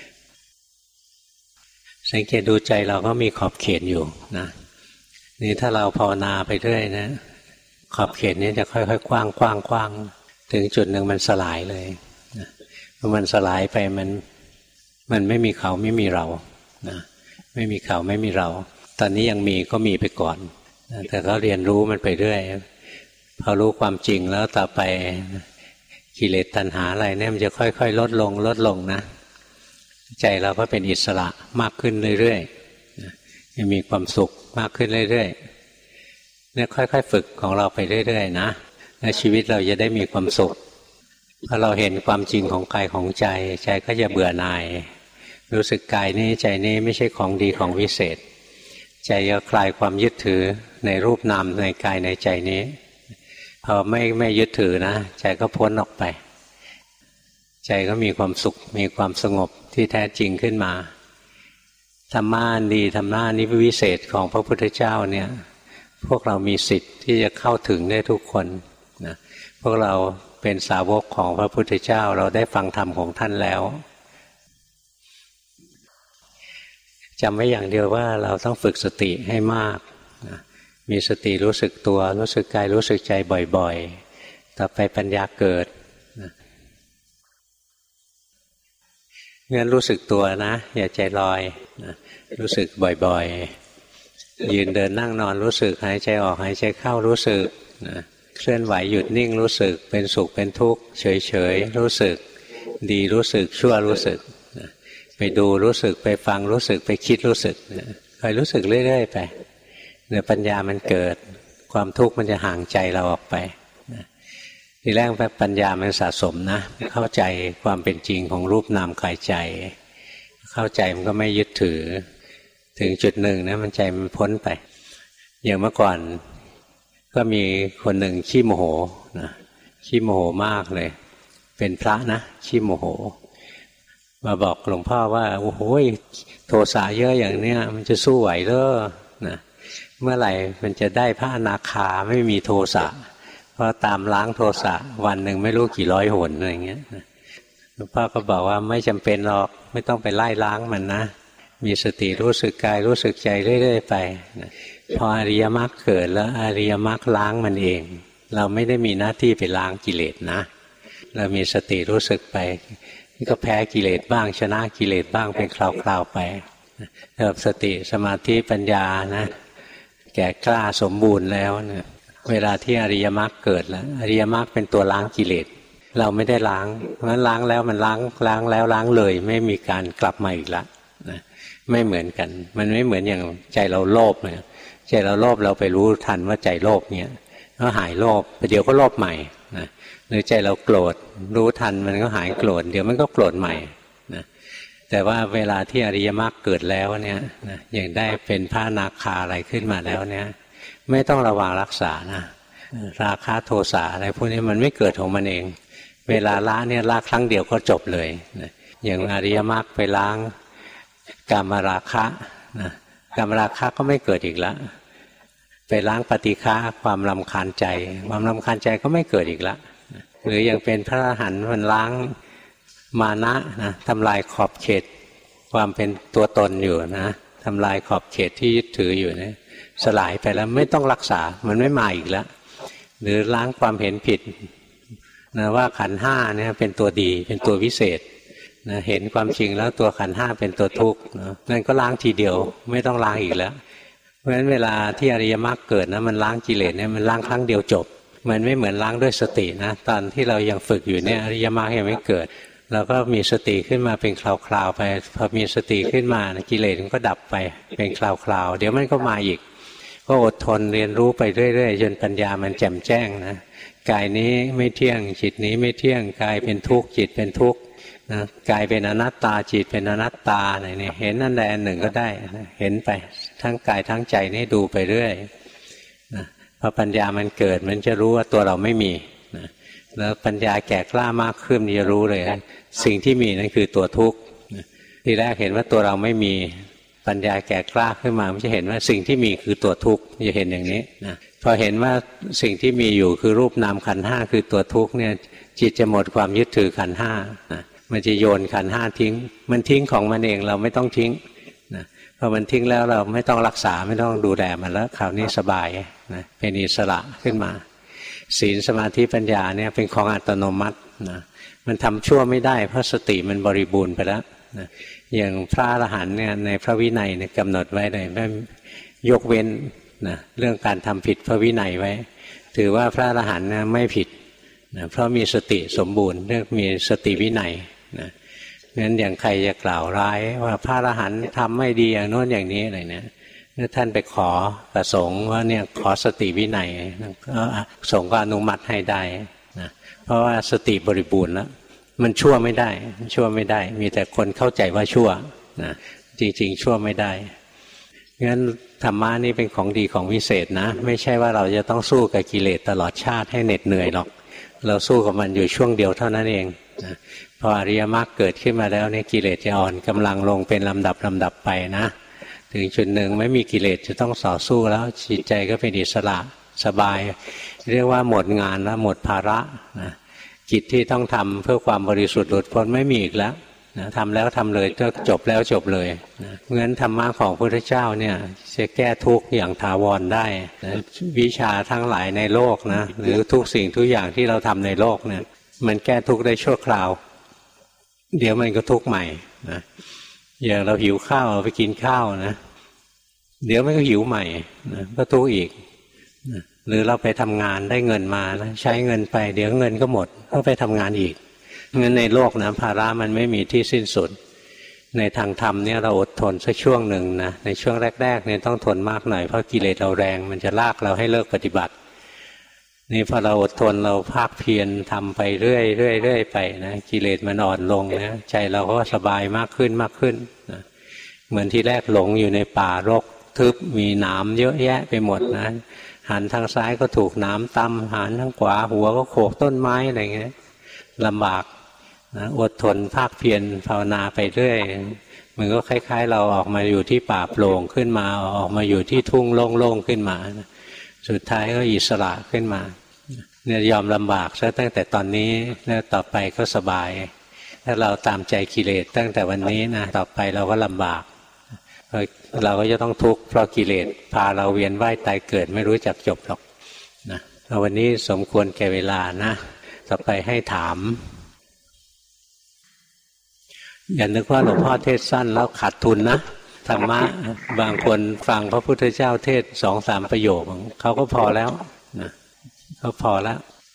สังเกตดูใจเราก็มีขอบเขตอยู่นะนี่ถ้าเราภาวนาไปเรื่อยนะขอบเขตนี้จะค่อยๆกว้างถึงจุดหนึ่งมันสลายเลยนะพอมันสลายไปมันไม่มีเขาไม่มีเรานะไม่มีเขาไม่มีเราตอนนี้ยังมีก็มีไปก่อนนะแต่ก็เรียนรู้มันไปเรื่อยพอรู้ความจริงแล้วต่อไปกิเลสตัณหาอะไรเนี่ยมันจะค่อยๆลดลงนะใจเราก็เป็นอิสระมากขึ้นเรื่อยๆมีความสุขมากขึ้นเรื่อยๆเนี่ยค่อยๆฝึกของเราไปเรื่อยๆนะและชีวิตเราจะได้มีความสุขพอเราเห็นความจริงของกายของใจใจก็จะเบื่อหน่ายรู้สึกกายนี้ใจนี้ไม่ใช่ของดีของวิเศษใจจะคลายความยึดถือในรูปนามในกายในใจนี้พอไม่ยึดถือนะใจก็พ้นออกไปใจก็มีความสุขมีความสงบที่แท้จริงขึ้นมาธรรมะดีธรรมะนี้วิเศษของพระพุทธเจ้าเนี่ยพวกเรามีสิทธิ์ที่จะเข้าถึงได้ทุกคนนะพวกเราเป็นสาวกของพระพุทธเจ้าเราได้ฟังธรรมของท่านแล้วจำไว้อย่างเดียวว่าเราต้องฝึกสติให้มากนะมีสติรู้สึกตัวรู้สึกกายรู้สึกใจบ่อยๆต่อไปปัญญาเกิดนะงั้นรู้สึกตัวนะอย่าใจลอยนะรู้สึกบ่อยๆยืนเดินนั่งนอนรู้สึกหายใจออกหายใจเข้ารู้สึกนะเคลื่อนไหวหยุดนิ่งรู้สึกเป็นสุขเป็นทุกข์เฉยๆรู้สึกดีรู้สึกชั่วรู้สึกนะไปดูรู้สึกไปฟังรู้สึกไปคิดรู้สึกนะคอยรู้สึกเรื่อยๆไปเดี๋ยวปัญญามันเกิดความทุกข์มันจะห่างใจเราออกไปนะทีแรกปัญญามันสะสมนะเข้าใจความเป็นจริงของรูปนามกายใจเข้าใจมันก็ไม่ยึดถือถึงจุดหนึ่งนะมันใจมันพ้นไปอย่างเมื่อก่อนก็มีคนหนึ่งขี้โมโหนะขี้โมโหมากเลยเป็นพระนะขี้โมโหมาบอกหลวงพ่อว่าโอ้โหโทสะเยอะอย่างเนี้ยมันจะสู้ไหวเหรอนะเมื่อไหร่มันจะได้พระอนาคาไม่มีโทสะเพราะตามล้างโทสะวันหนึ่งไม่รู้กี่ร้อยหนอะไรเงี้ยหลวงพ่อก็บอกว่าไม่จำเป็นหรอกไม่ต้องไปไล่ล้างมันนะมีสติรู้สึกกายรู้สึกใจเรื่อยๆไปนะพออริยมรรคเกิดแล้วอริยมรรคล้างมันเองเราไม่ได้มีหน้าที่ไปล้างกิเลสนะเรามีสติรู้สึกไปก็แพ้กิเลสบ้างชนะกิเลสบ้างเป็นคราวๆไปแบบสติสมาธิปัญญานะแก่กล้าสมบูรณ์แล้วเนี่ยเวลาที่อริยมรรคเกิดแล้วอริยมรรคเป็นตัวล้างกิเลสเราไม่ได้ล้างเพราะฉะนั้นล้างแล้วมันล้างแล้วล้างเลยไม่มีการกลับมาอีกละนะไม่เหมือนกันมันไม่เหมือนอย่างใจเราโลภเนี่ยใจเราโลภเราไปรู้ทันว่าใจโลภเนี่ยก็หายโลภไปเดี๋ยวก็โลภใหม่นะหรือใจเราโกรธรู้ทันมันก็หายโกรธเดี๋ยวมันก็โกรธใหม่นะแต่ว่าเวลาที่อริยมรรคเกิดแล้วเนี่ยนะอย่างได้เป็นพระอนาคาอะไรขึ้นมาแล้วเนี่ยไม่ต้องระวังรักษานะราคะโทสะอะไรพวกนี้มันไม่เกิดของมันเองเวลาละเนี่ยละครั้งเดียวก็จบเลยนะอย่างอริยมรรคไปล้างกามราคะนะกามราคะก็ไม่เกิดอีกแล้วไปล้างปฏิฆะความรำคาญใจความรำคาญใจก็ไม่เกิดอีกแล้วหรือยังเป็นพระอรหันต์มันล้างมานะนะทำลายขอบเขตความเป็นตัวตนอยู่นะทำลายขอบเขตที่ยึดถืออยู่นะสลายไปแล้วไม่ต้องรักษามันไม่มาอีกแล้วหรือล้างความเห็นผิดนะว่าขันธ์ห้าเนี่ยเป็นตัวดีเป็นตัววิเศษนะเห็นความจริงแล้วตัวขันธ์ห้าเป็นตัวทุกข์นะนั่นก็ล้างทีเดียวไม่ต้องล้างอีกแล้วเพราะฉะนั้นเวลาที่อริยมรรคเกิดนะมันล้างกิเลสเนี่ยมันล้างครั้งเดียวจบมันไม่เหมือนล้างด้วยสตินะตอนที่เรายังฝึกอยู่เนี่ยอริยมรรคยังไม่เกิดเราก็มีสติขึ้นมาเป็นคราวๆไปพอมีสติขึ้นมากิเลสมันก็ดับไปเป็นคราวๆเดี๋ยวมันก็มาอีกก็อดทนเรียนรู้ไปเรื่อยๆจนปัญญามันแจ่มแจ้งนะกายนี้ไม่เที่ยงจิตนี้ไม่เที่ยงกายเป็นทุกข์จิตเป็นทุกข์นะกายเป็นอนัตตาจิตเป็นอนัตตาอะไรเนี่ยเห็นอันใดอันหนึ่งก็ได้นะเห็นไปทั้งกายทั้งใจนี่ดูไปเรื่อยนะพอปัญญามันเกิดมันจะรู้ว่าตัวเราไม่มีนะแล้วปัญญาแก่กล้ามากขึ้นจะรู้เลยสิ่งที่มีนั่นคือตัวทุกข์ทีแรกเห็นว่าตัวเราไม่มีปัญญาแก่กล้าขึ้นมามันจะเห็นว่าสิ่งที่มีคือตัวทุกข์จะเห็นอย่างนี้นะพอเห็นว่าสิ่งที่มีอยู่คือรูปนามขันธ์ห้าคือตัวทุกข์เนี่ยจิตจะหมดความยึดถือขันธ์ห้านะมันจะโยนขันธ์ห้าทิ้งมันทิ้งของมันเองเราไม่ต้องทิ้งนะพอมันทิ้งแล้วเราไม่ต้องรักษาไม่ต้องดูแลมันแล้วคราวนี้สบายนะเป็นอิสระขึ้นมาศีลสมาธิปัญญาเนี่ยเป็นของอัตโนมัตินะมันทำชั่วไม่ได้เพราะสติมันบริบูรณ์ไปแล้วนะอย่างพระอรหันต์เนี่ยในพระวินัยเนี่ยกำหนดไว้เลยไม่ยกเว้นนะเรื่องการทำผิดพระวินัยไว้ถือว่าพระอรหันต์เนี่ยไม่ผิดนะเพราะมีสติสมบูรณ์เรื่องมีสติวินัยนะงั้นอย่างใครจะกล่าวร้ายว่าพระอรหันต์ทำไม่ดีอย่างโน้นอย่างนี้อะไรเนี่ยท่านไปขอประสงค์ว่าเนี่ยขอสติวินัยก็สงฆ์ก็อนุมัติให้ได้นะเพราะว่าสติบริบูรณ์แล้วมันชั่วไม่ได้ชั่วไม่ได้มีแต่คนเข้าใจว่าชั่วนะจริงๆชั่วไม่ได้งั้นธรรมะนี่เป็นของดีของวิเศษนะไม่ใช่ว่าเราจะต้องสู้กับกิเลสตลอดชาติให้เหน็ดเหนื่อยหรอกเราสู้กับมันอยู่ช่วงเดียวเท่านั้นเองนะพออริยมรรคเกิดขึ้นมาแล้วเนี่ยกิเลสจะอ่อนกำลังลงเป็นลำดับไปนะถึงจุดหนึ่งไม่มีกิเลสจะต้องต่อสู้แล้วจิตใจก็เป็นอิสระสบายเรียกว่าหมดงานแล้วหมดภาระนะกิจที่ต้องทำเพื่อความบริสุทธิ์หลุดพ้นไม่มีอีกแล้วนะทำแล้วทำเลยก็จบแล้วจบเลยนะเพราะฉะนั้นธรรมะของพระพุทธเจ้าเนี่ยจะแก้ทุกข์อย่างถาวรได้นะวิชาทั้งหลายในโลกนะหรือทุกสิ่งทุกอย่างที่เราทำในโลกเนี่ยมันแก้ทุกข์ได้ชั่วคราวเดี๋ยวมันก็ทุกข์ใหม่นะอย่างเราหิวข้าวเราไปกินข้าวนะเดี๋ยวมันก็หิวใหม่นะก็ทุกข์อีกนะหรือเราไปทำงานได้เงินมานะใช้เงินไปเดี๋ยวเงินก็หมดก็ไปทำงานอีกงั้นในโลกนะภาระมันไม่มีที่สิ้นสุดในทางธรรมเนี่ยเราอดทนสักช่วงหนึ่งนะในช่วงแรกๆเนี่ยต้องทนมากหน่อยเพราะกิเลสเราแรงมันจะลากเราให้เลิกปฏิบัตินี่พอเราอดทนเราภาคเพียรทำไปเรื่อยไปนะกิเลสมันอ่อนลงนะใจเราก็สบายมากขึ้นนะเหมือนที่แรกหลงอยู่ในป่ารกทึบมีหนามเยอะแยะไปหมดนะหันทางซ้ายก็ถูกหนามตำหันทางขวาหัวก็โขกต้นไม้อะไรเงี้ยลำบากนะอดทนภาคเพียรภาวนาไปเรื่อยมันก็คล้ายๆเราออกมาอยู่ที่ป่าโปร่งขึ้นมาออกมาอยู่ที่ทุ่งโล่งๆขึ้นมาสุดท้ายก็อิสระขึ้นมาเนี่ยยอมลำบากซะตั้งแต่ตอนนี้แล้วต่อไปก็สบายถ้าเราตามใจกิเลสตั้งแต่วันนี้นะต่อไปเราก็ลำบากเราก็จะต้องทุกข์เพราะกิเลสพาเราเวียนว่ายตายเกิดไม่รู้จักจบหรอกนะวันนี้สมควรแก่เวลานะต่อไปให้ถามอย่านึกว่าหลวงพ่อเทศสั้นแล้วขาดทุนนะธรรมะบางคนฟังพระพุทธเจ้าเทศ 2-3 ประโยคเขาก็พอแล้วนะเขาพอแล้ว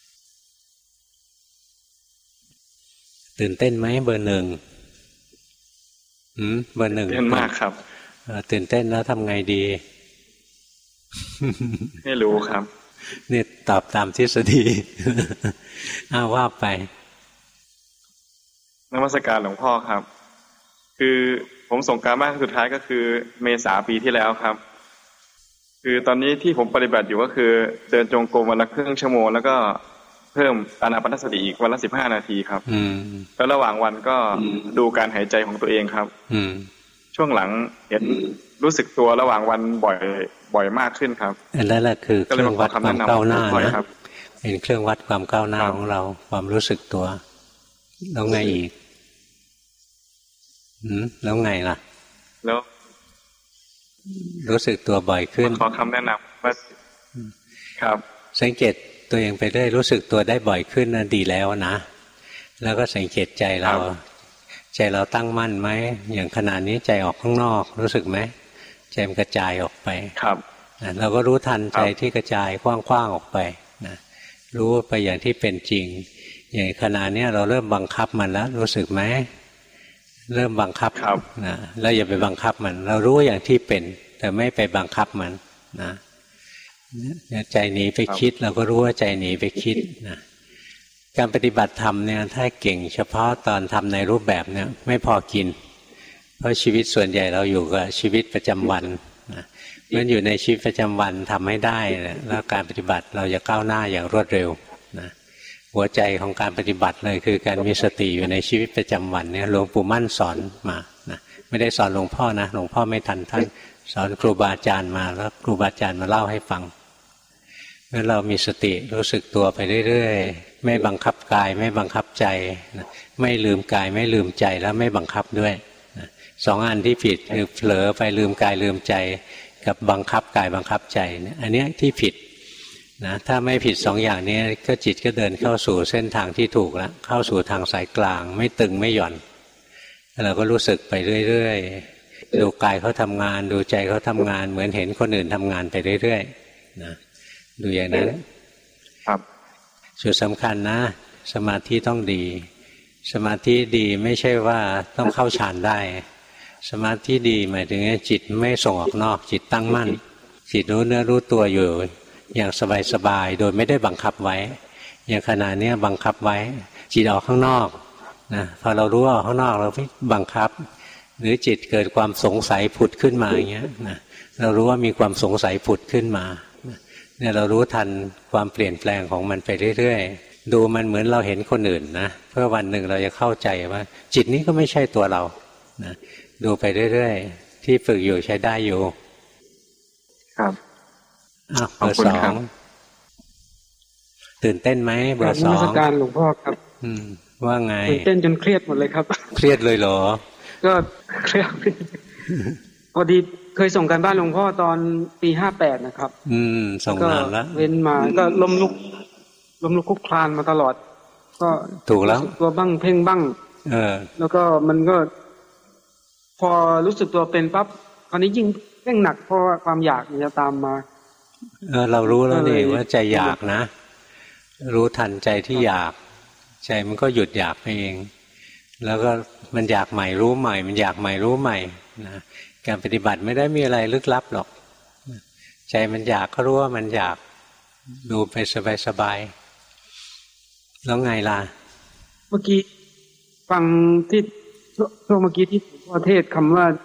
ตื่นเต้นไหมเบอร์หนึ่งเบอร์หนึ่งตื่นเต้นมากครับตื่นเต้นแล้วทำไงดีไม่รู้ครับนี่ตอบตามทฤษฎีว่าไปนมัสการหลวงพ่อครับคือผมส่งการบ้านสุดท้ายก็คือเมษาปีที่แล้วครับคือตอนนี้ที่ผมปฏิบัติอยู่ก็คือเดินจงกรมวันละครึ่งชั่วโมงแล้วก็เพิ่มอานาปานสติอีกวันละ15 นาทีครับแล้วระหว่างวันก็ดูการหายใจของตัวเองครับช่วงหลังเห็นรู้สึกตัวระหว่างวันบ่อยมากขึ้นครับนั่นแหละคือเครื่องวัดความก้าวหน้านะเป็นเครื่องวัดความก้าวหน้าของเราความรู้สึกตัวแล้วไงอีกแล้วไงล่ะแล้วรู้สึกตัวบ่อยขึ้นขอคำแนะนำว่าครับสังเกตตัวเองไปเรื่อยรู้สึกตัวได้บ่อยขึ้นนั่นดีแล้วนะแล้วก็สังเกตใจเราตั้งมั่นไหมอย่างขณะนี้ใจออกข้างนอกรู้สึกไหมใจมันกระจายออกไปครับเราก็รู้ทันใจที่กระจายกว้างๆออกไปนะรู้ไปอย่างที่เป็นจริงอย่างขณะนี้เราเริ่มบังคับมันแล้วรู้สึกไหมเริ่มบังคับนะแล้วอย่าไปบังคับมันเรารู้อย่างที่เป็นแต่ไม่ไปบังคับมันนะใจหนีไปคิดเราก็รู้ว่าใจหนีไปคิดนะการปฏิบัติธรรมเนี่ยถ้าเก่งเฉพาะตอนทำในรูปแบบเนี่ยไม่พอกินเพราะชีวิตส่วนใหญ่เราอยู่กับชีวิตประจำวันนะเมื่ออยู่ในชีวิตประจำวันทำให้ได้แล้วการปฏิบัติเราจะก้าวหน้าอย่างรวดเร็วนะหัวใจของการปฏิบัติเลยคือการมีสติอยู่ในชีวิตประจำวันเนี่ยหลวงปู่มั่นสอนมานะไม่ได้สอนหลวงพ่อนะหลวงพ่อไม่ทันท่านสอนครูบาอาจารย์มาแล้วครูบาอาจารย์มาเล่าให้ฟังเมื่อเรามีสติรู้สึกตัวไปเรื่อยๆไม่บังคับกายไม่บังคับใจนะไม่ลืมกายไม่ลืมใจแล้วไม่บังคับด้วยนะสองอันที่ผิดคือเผลอไปลืมกายลืมใจกับบังคับกายบังคับใจเนี่ยอันนี้ที่ผิดนะถ้าไม่ผิดสองอย่างนี้ก็จิตก็เดินเข้าสู่เส้นทางที่ถูกแล้วเข้าสู่ทางสายกลางไม่ตึงไม่หย่อนเราก็รู้สึกไปเรื่อยๆดูกายเขาทำงานดูใจเขาทำงานเหมือนเห็นคนอื่นทำงานไปเรื่อยๆนะดูอย่างนั้นครับจุดสำคัญนะสมาธิต้องดีสมาธิดีไม่ใช่ว่าต้องเข้าฌานได้สมาธิดีหมายถึงจิตไม่ส่งออกนอกจิตตั้งมั่นจิตรู้เนื้อรู้ตัวอยู่อย่างสบายๆโดยไม่ได้บังคับไว้อย่างขณะนี้บังคับไว้จิตออกข้างนอกนะพอเรารู้ว่าออกข้างนอกเราไม่บังคับหรือจิตเกิดความสงสัยผุดขึ้นมาอย่างเงี้ยนะเรารู้ว่ามีความสงสัยผุดขึ้นมาเนี่ยเรารู้ทันความเปลี่ยนแปลงของมันไปเรื่อยๆดูมันเหมือนเราเห็นคนอื่นนะเพื่อวันหนึ่งเราจะเข้าใจว่าจิตนี้ก็ไม่ใช่ตัวเรานะดูไปเรื่อยๆที่ฝึกอยู่ใช้ได้อยู่ครับเบอร์สองตื่นเต้นไหมเบอร์สองนมัสการหลวงพ่อครับว่าไงตื่นเต้นจนเครียดหมดเลยครับเครียดเลยเหรอก็เครียดพอดีเคยส่งการบ้านหลวงพ่อตอนปี58นะครับส่งนานแล้วเว้นมาก็ล้มลุกคลุกคลานมาตลอดก็ถูกแล้วตัวบ้างเพ่งบ้างแล้วก็มันก็พอรู้สึกตัวเป็นปั๊บคราวนี้ยิ่งเพ่งหนักเพราะว่าความอยากมันจะตามมาเรารู้แล้วนี่ว่าใจอยากนะรู้ทันใจที่อยากใจมันก็หยุดอยากไปเองแล้วก็มันอยากใหม่รู้ใหม่มันอยากใหม่รู้ใหม่นะการปฏิบัติไม่ได้มีอะไรลึกลับหรอกใจมันอยากก็รู้ว่ามันอยากดูไปสบายๆแล้วไงล่ะเมื่อกี้ฟังที่ช่วงเมื่อกี้ที่พ่อเทศคำว่า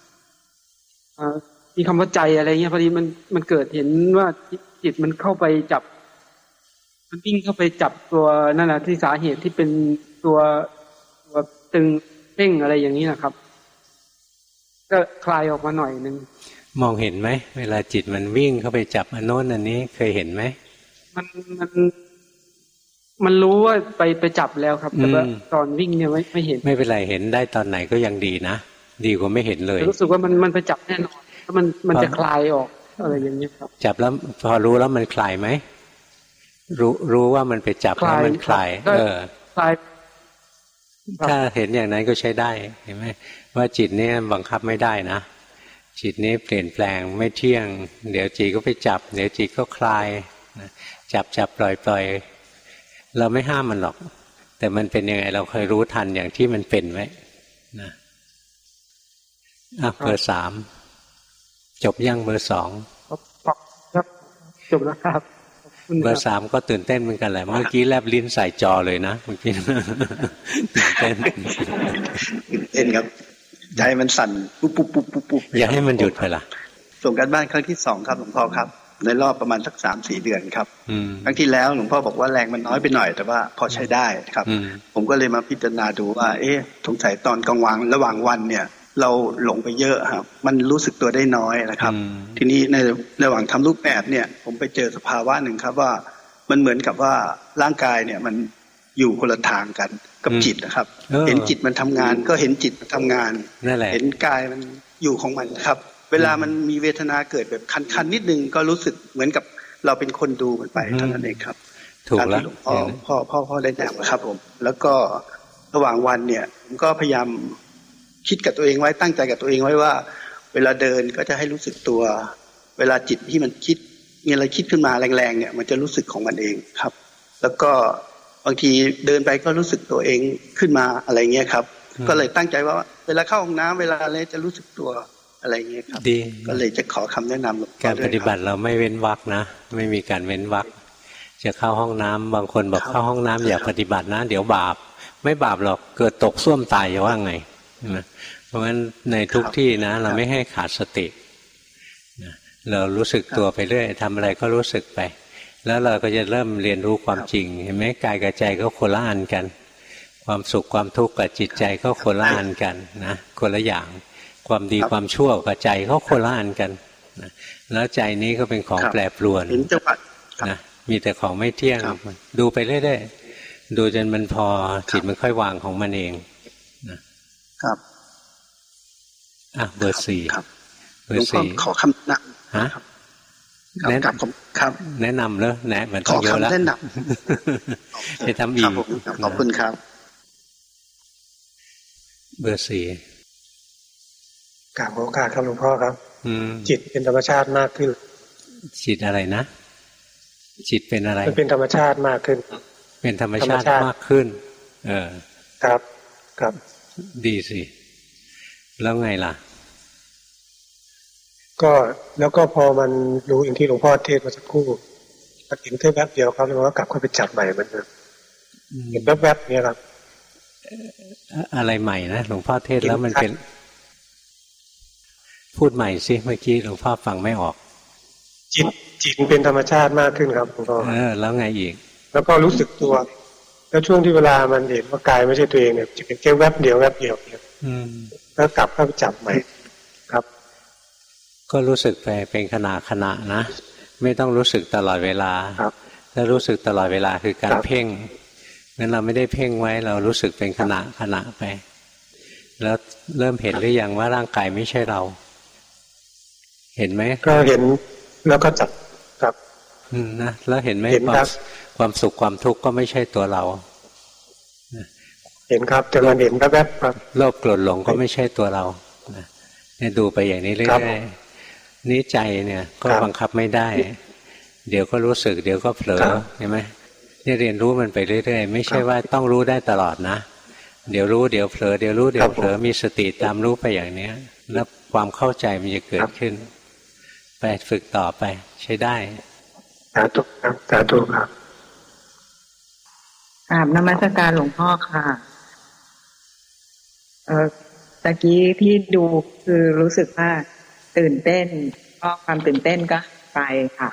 มีคำว่าใจอะไรเงี้ยพอดีมันเกิดเห็นว่าจิตมันเข้าไปจับมันวิ่งเข้าไปจับตัวนั่นแหละที่สาเหตุที่เป็นตัวตึงเพ่งอะไรอย่างนี้นะครับก็คลายออกมาหน่อยนึงมองเห็นไหมเวลาจิตมันวิ่งเข้าไปจับอันโน้นอันนี้เคยเห็นไหมมันรู้ว่าไปจับแล้วครับแต่ว่าตอนวิ่งเนี่ยไม่เห็นไม่เป็นไรเห็นได้ตอนไหนก็ยังดีนะดีกว่าไม่เห็นเลยรู้สึกว่ามันไปจับแน่นอนแล้วมันจะคลายออกอะไรอย่างนี้ครับจับแล้วพอรู้แล้วมันคลายไหมรู้ว่ามันไปจับแล้วมันคลายคลายถ้าเห็นอย่างนั้นก็ใช้ได้เห็นไหมว่าจิตนี้บังคับไม่ได้นะจิตนี้เปลี่ยนแปลงไม่เที่ยงเดี๋ยวจิตก็ไปจับเดี๋ยวจิตก็คลายจับปล่อยเราไม่ห้ามมันหรอกแต่มันเป็นยังไงเราเคยรู้ทันอย่างที่มันเป็นไว้นะเบอร์สามจบยังเบอร์สองครับจบแล้วครับเบอร์สามก็ตื่นเต้นเหมือนกันแหละเมื่อกี้แลบลิ้นใส่จอเลยนะเมื่อกี้ตื่นเต้นครับใจมันสั่นปุ๊บอย่าให้มันหยุดไปล่ะส่งการบ้านครั้งที่2ครับหลวงพ่อครับในรอบประมาณสัก 3-4 เดือนครับครั้งที่แล้วหลวงพ่อบอกว่าแรงมันน้อยไปหน่อยแต่ว่าพอใช้ได้ครับผมก็เลยมาพิจารณาดูว่าสงสัยตอนกลางวันระหว่างวันเนี่ยเราหลงไปเยอะครับมันรู้สึกตัวได้น้อยนะครับทีนี้ในระหว่างทำรูปแบบเนี่ยผมไปเจอสภาวะหนึ่งครับว่ามันเหมือนกับว่าร่างกายเนี่ยมันอยู่คนละทางกันกับจิตนะครับเห็นจิตมันทำงานก็เห็นจิตทำงานเห็นกายมันอยู่ของมันครับเวลามันมีเวทนาเกิดแบบคันๆนิดนึงก็รู้สึกเหมือนกับเราเป็นคนดูมันไปเท่านั้นเองครับถูกแล้วพ่อได้แนะนำครับผมแล้วก็ระหว่างวันเนี่ยผมก็พยายามคิดกับตัวเองไว้ตั้งใจกับตัวเองไว้ว่าเวลาเดินก็จะให้รู้สึกตัวเวลาจิตที่มันคิดมีอะไรคิดขึ้นมาแรงๆเนี่ยมันจะรู้สึกของมันเองครับแล้วก็บางทีเดินไปก็รู้สึกตัวเองขึ้นมาอะไรเงี้ยครับก็เลยตั้งใจว่าเวลาเข้าห้องน้ำเวลาอะไรจะรู้สึกตัวอะไรเงี้ยครับดีก็เลยจะขอคำแนะนำการปฏิบัติเราไม่เว้นวรรคนะไม่มีการเว้นวรรคจะเข้าห้องน้ำบางคนบอกเข้าห้องน้ำอย่าปฏิบัตินะเดี๋ยวบาปไม่บาปหรอกเกิดตกส้วมตายจะว่าไงนะเพราะฉะนั้นในทุกที่นะเราไม่ให้ขาดสติเรารู้สึกตัวไปเรื่อยทำอะไรก็รู้สึกไปแล้วเราก็จะเริ่มเรียนรู้ความจริงเห็นไหมกายกับใจก็คนละอันกันความสุขความทุกข์กับจิตใจก็คนละอันกันนะคนละอย่างความดีความชั่วกับใจก็คนละอันกันนะแล้วใจนี้ก็เป็นของแปรปรวนนะมีแต่ของไม่เที่ยงดูไปเรื่อยๆดูจนมันพอจิตมันค่อยวางของมันเองนะครับเบอร์สี่เบอร์สี่ขอคำแนะนำแนะนำครับแนะนำแล้วแนะมันต้องเยอะแล้วจะทำอีกขอบคุณครับเบอร์สี่กราบขอโอกาสครับหลวงพ่อครับจิตเป็นธรรมชาติมากขึ้นจิตอะไรนะจิตเป็นอะไรมันเป็นธรรมชาติมากขึ้นเป็นธรรมชาติมากขึ้นครับดีสิแล้วไงล่ะก็แล้วก็พอมันรู้อย่างที่หลวงพ่อเทศมาสักครู่มันเห็นแค่แวบเดียวครับแล้วก็กลับเข้าไปจับใหม่มันเห็นแวบๆเนี่ยครับอะไรใหม่นะหลวงพ่อเทศแล้วมันเป็นพูดใหม่สิเมื่อกี้หลวงพ่อฟังไม่ออกจิตเป็นธรรมชาติมากขึ้นครับหลวงพ่อแล้วไงอีกแล้วก็รู้สึกตัวแล้วช่วงที่เวลามันเห็นว่ากายไม่ใช่ตัวเองเนี่ยจะเป็นแค่แวบเดียวเนี่ยแล้วกลับเข้าไปจับใหม่ครับก็รู้สึกไปเป็นขณะนะไม่ต้องรู้สึกตลอดเวลาถ้ารู้สึกตลอดเวลาคือการเพ่งงั้นเราไม่ได้เพ่งไว้เรารู้สึกเป็นขณะไปแล้วเริ่มเห็นหรือยังว่าร่างกายไม่ใช่เราเห็นไหมก็เห็นแล้วก็จับครับนะแล้วเห็นไหมความสุขความทุกข์ก็ไม่ใช่ตัวเราเห็นครับแต่มันเห็นแวบๆครับโลภโกรธหลงก็ไม่ใช่ตัวเราเนี่ยดูไปอย่างนี้เรื่อยๆนี้ใจเนี่ยก็บังคับไม่ได้เดี๋ยวก็รู้สึกเดี๋ยวก็เผลอเห็นไหมนี่เรียนรู้มันไปเรื่อยๆไม่ใช่ว่าต้องรู้ได้ตลอดนะเดี๋ยวรู้เดี๋ยวเผลอเดี๋ยวรู้เดี๋ยวเผลอมีสติตามรู้ไปอย่างนี้แล้วความเข้าใจมันจะเกิดขึ้นไปฝึกต่อไปใช้ได้สาธุครับสาธุครับนมัสการหลวงพ่อค่ะตะกี้ที่ดูคือรู้สึกว่าตื่นเต้นก็ความตื่นเต้นก็ไปค่ะ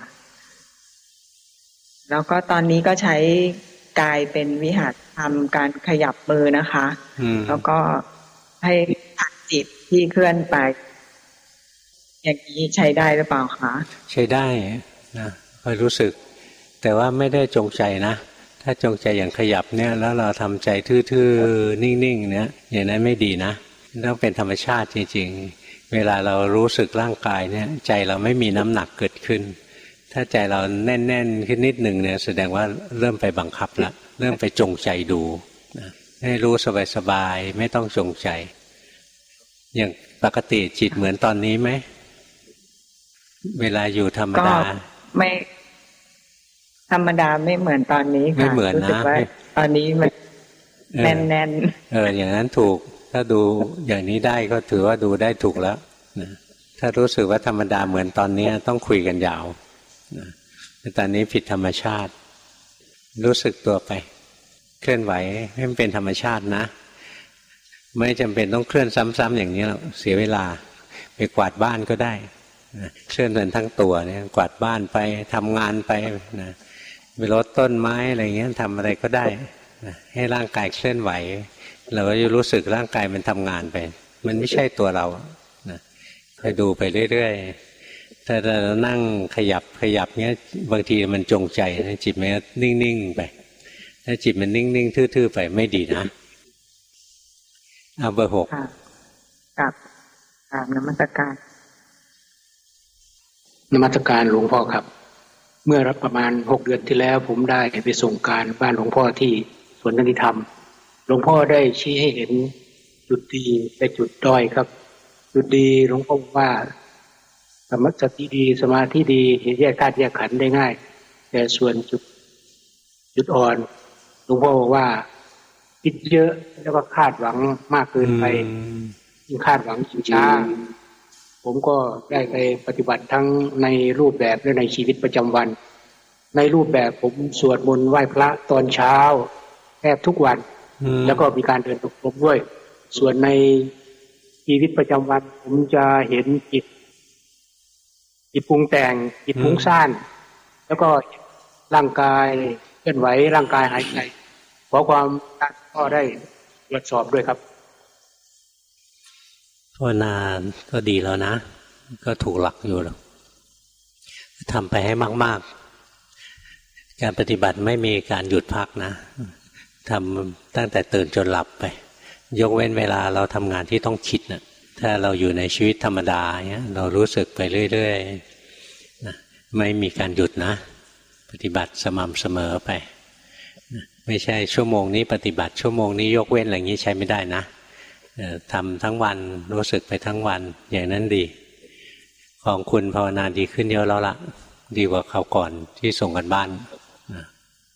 แล้วก็ตอนนี้ก็ใช้กายเป็นวิหารทำการขยับมือนะคะแล้วก็ให้จิตที่เคลื่อนไปอย่างนี้ใช้ได้หรือเปล่าคะใช้ได้นะคอยรู้สึกแต่ว่าไม่ได้จงใจนะถ้าจงใจอย่างขยับเนี่ยแล้วเราทำใจทื่อๆนิ่งๆเนี่ยอย่างนั้นไม่ดีนะต้องเป็นธรรมชาติจริงๆเวลาเรารู้สึกร่างกายเนี่ยใจเราไม่มีน้ำหนักเกิดขึ้นถ้าใจเราแน่นๆขึ้นนิดหนึ่งเนี่ยแสดงว่าเริ่มไปบังคับละเริ่มไปจงใจดูให้รู้สบายๆไม่ต้องจงใจอย่างปกติจิตเหมือนตอนนี้ไหมเวลาอยู่ธรรมดาไม่ธรรมดาไม่เหมือนตอนนี้ค่ะไม่เหมือนนะตอนนี้มันแน่นอย่างนั้นถูกถ้าดูอย่างนี้ได้ก็ถือว่าดูได้ถูกแล้วนะถ้ารู้สึกว่าธรรมดาเหมือนตอนนี้ต้องคุยกันยาวนะแต่ตอนนี้ผิดธรรมชาติรู้สึกตัวไปเคลื่อนไหวให้มันเป็นธรรมชาตินะไม่จำเป็นต้องเคลื่อนซ้ำๆอย่างนี้หรอกเสียเวลาไปกวาดบ้านก็ได้เคลื่อนกันทั้งตัวเนี่ยกวาดบ้านไปทำงานไปนะไปรดต้นไม้อะไรเงี้ยทำอะไรก็ได้นะให้ร่างกายเคลื่อนไหวเราก็จะรู้สึกร่างกายมันทำงานไปมันไม่ใช่ตัวเรานะคอยดูไปเรื่อยๆถ้าเรานั่งขยับเงี้ยบางทีมันจงใจจิตมันนิ่งๆไปถ้าจิตมันนิ่งๆทื่อๆไปไม่ดีนะเอาเบอร์ 6 กับนมัสการนมัสการหลวงพ่อครับเมื่อประมาณ6 เดือนที่แล้วผมได้ไปส่งการบ้านหลวงพ่อที่สวนสันติธรรมหลวงพ่อได้ชี้ให้เห็นจุดดีและจุดด้อยครับจุดดีหลวงพ่อว่าสติดีสมาธิดีแยกธาตุแยกขันธ์ได้ง่ายแต่ส่วนจุดอ่อนหลวงพ่อบอกว่าคิดเยอะแล้วก็คาดหวังมากเกินไปยิ่งคาดหวังยิ่งช้าผมก็ได้ไปปฏิบัติทั้งในรูปแบบและในชีวิตประจำวันในรูปแบบผมสวดมนต์ไหว้พระตอนเช้าแทบทุกวันแล้วก็มีการเดินจงกรมด้วยส่วนในชีวิตประจำวันผมจะเห็นจิตปรุงแต่งจิตฟุ้งซ่านแล้วก็ร่างกายเคลื่อนไหวร่างกายหายใจขอความก็ได้ตรวจสอบด้วยครับภาวนาก็ดีแล้วนะก็ถูกหลักอยู่แล้วทำไปให้มากๆการปฏิบัติไม่มีการหยุดพักนะทำตั้งแต่ตื่นจนหลับไปยกเว้นเวลาเราทำงานที่ต้องคิดนะถ้าเราอยู่ในชีวิตธรรมดาเนี่ยเรารู้สึกไปเรื่อยๆนะไม่มีการหยุดนะปฏิบัติสม่ำเสมอไปนะไม่ใช่ชั่วโมงนี้ปฏิบัติชั่วโมงนี้ยกเว้นอะไรอย่างนี้ใช้ไม่ได้นะทำทั้งวันรู้สึกไปทั้งวันอย่างนั้นดีของคุณภาวนาดีขึ้นเยอะแล้วล่ะดีกว่าคราวก่อนที่ส่งกันบ้าน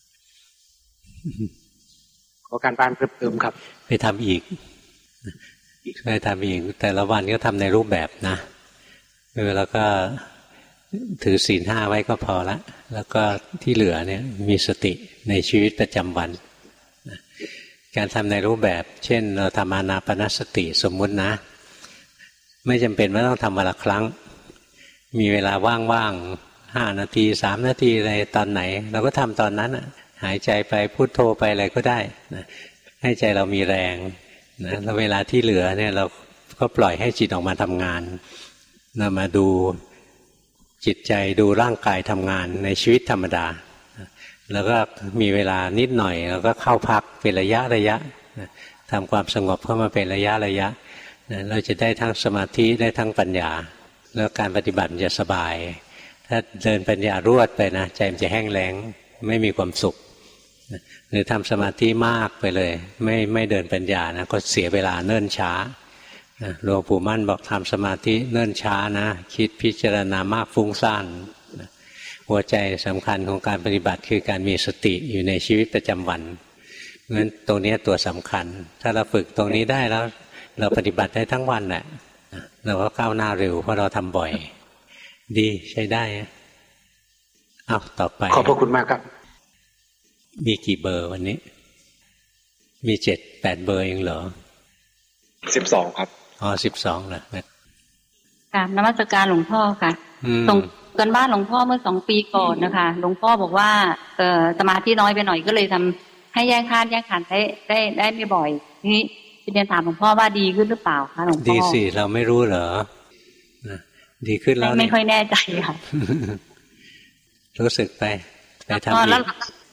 ขอการบ้านเพิ่มเติมครับไปทำอีกเคยทำอีกแต่ละวันก็ทำในรูปแบบนะแล้วก็ถือศีล 5ไว้ก็พอละแล้วก็ที่เหลือเนี่ยมีสติในชีวิตประจำวันการทำในรูปแบบเช่นเราทำอานาปานสติสมมุตินะไม่จำเป็นว่าต้องทำวันละครั้งมีเวลาว่างๆ5 นาที3 นาทีอะไรตอนไหนเราก็ทำตอนนั้นหายใจไปพุทโธไปอะไรก็ได้นะให้ใจเรามีแรงนะแล้วเวลาที่เหลือเนี่ยเราก็ปล่อยให้จิตออกมาทำงานเรามาดูจิตใจดูร่างกายทำงานในชีวิตธรรมดาแล้วก็มีเวลานิดหน่อยแล้วก็เข้าพักเป็นระยะทำความสงบเข้ามาเป็นระยะเราจะได้ทั้งสมาธิได้ทั้งปัญญาแล้วการปฏิบัติมันจะสบายถ้าเดินปัญญารวดไปนะใจมันจะแห้งแล้งไม่มีความสุขหรือทำสมาธิมากไปเลยไม่เดินปัญญานะก็เสียเวลาเนิ่นช้าหลวงปู่มั่นบอกทำสมาธิเนิ่นช้านะคิดพิจารณามากฟุ้งซ่านหัวใจสำคัญของการปฏิบัติคือการมีสติอยู่ในชีวิตประจำวันงั้นตรงนี้ตัวสำคัญถ้าเราฝึกตรงนี้ได้แล้วเราปฏิบัติได้ทั้งวันแหละเราก็ก้าวหน้าเร็วเพราะเราทำบ่อยดีใช้ได้เอาต่อไปขอบพระคุณมากครับมีกี่เบอร์วันนี้มี7-8 เบอร์เองเหรอ 12ครับอ๋อ12เหรอค่ะนมัสการหลวงพ่อค่ะส่งกันบ้านหลวงพ่อเมื่อ2 ปีก่อนนะคะหลวงพ่อบอกว่าสมาธิน้อยไปหน่อยก็เลยทำให้แยกธาตุแยกขันธ์ได้ไม่บ่อยทีนี้จะเรียนถามหลวงพ่อว่าดีขึ้นหรือเปล่าคะหลวงพ่อดีสิเราไม่รู้เหรอดีขึ้นแล้วไม่ค่อยแน่ใจค่ะรู้สึกไปทำอีก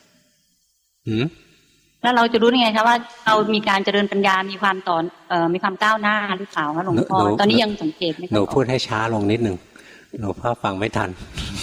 แล้วเราจะรู้ยังไงคะว่าเรามีการเจริญปัญญามีความมีความก้าวหน้าหรือเปล่าคะหลวงพ่อตอนนี้ยังสังเกตไม่ค่อยหนูพูดให้ช้าลงนิดนึงหลวงพ่อฟังไม่ทัน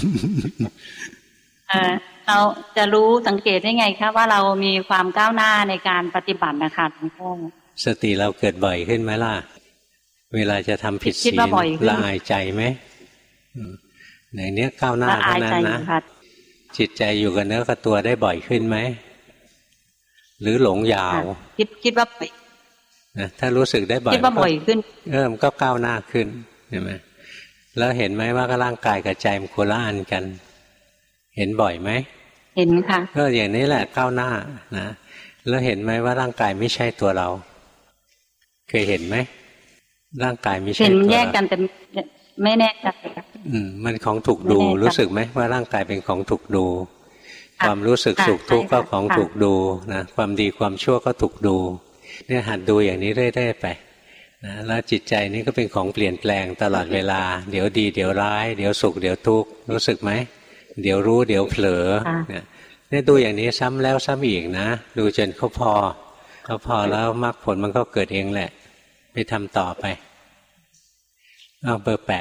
เราจะรู้สังเกตได้ไงคะว่าเรามีความก้าวหน้าในการปฏิบัตินะคะหลวงพ่อสติเราเกิดบ่อยขึ้นไหมล่ะเวลาจะทำผิดศีลละอายใจไหมอย่างนี้ก้าวหน้าเท่านั้นนะจิตใจอยู่กับเนื้อกับตัวได้บ่อยขึ้นไหมหรือหลงยาวคิดว่าบ่อยนะถ้ารู้สึกได้บ่อยคิดว่าบ่อยขึ้นมันก็ก้าวหน้าขึ้นเห็นไหมแล้วเห็นไหมว่าร่างกายกับใจมันคนละอันกันเห็นบ่อยไหมเห็นค่ะก็อย่างนี้แหละก้าวหน้านะแล้วเห็นไหมว่าร่างกายไม่ใช่ตัวเราเคยเห็นไหมร่างกายไม่ใช่ตัวเราเห็นแยกกันแต่ไม่แน่ใจมันของถูกดูรู้สึกไหมว่าร่างกายเป็นของถูกดูความรู้สึกสุขทุกข์ก็ของถูกดูนะความดีความชั่วก็ถูกดูเนี่ยหัดดูอย่างนี้เรื่อยๆไปนะแล้วจิตใจนี้ก็เป็นของเปลี่ยนแปลงตลอดเวลาเดี๋ยวดีเดี๋ยวร้ายเดี๋ยวสุขเดี๋ยวทุกข์รู้สึกไหมเดี๋ยวรู้เดี๋ยวเผลอเนี่ยดูอย่างนี้ซ้ำแล้วซ้ำอีกนะดูจนเขาพอแล้วมรรคผลมันก็เกิดเองแหละไปทำต่อไปเอาเบอร์ 8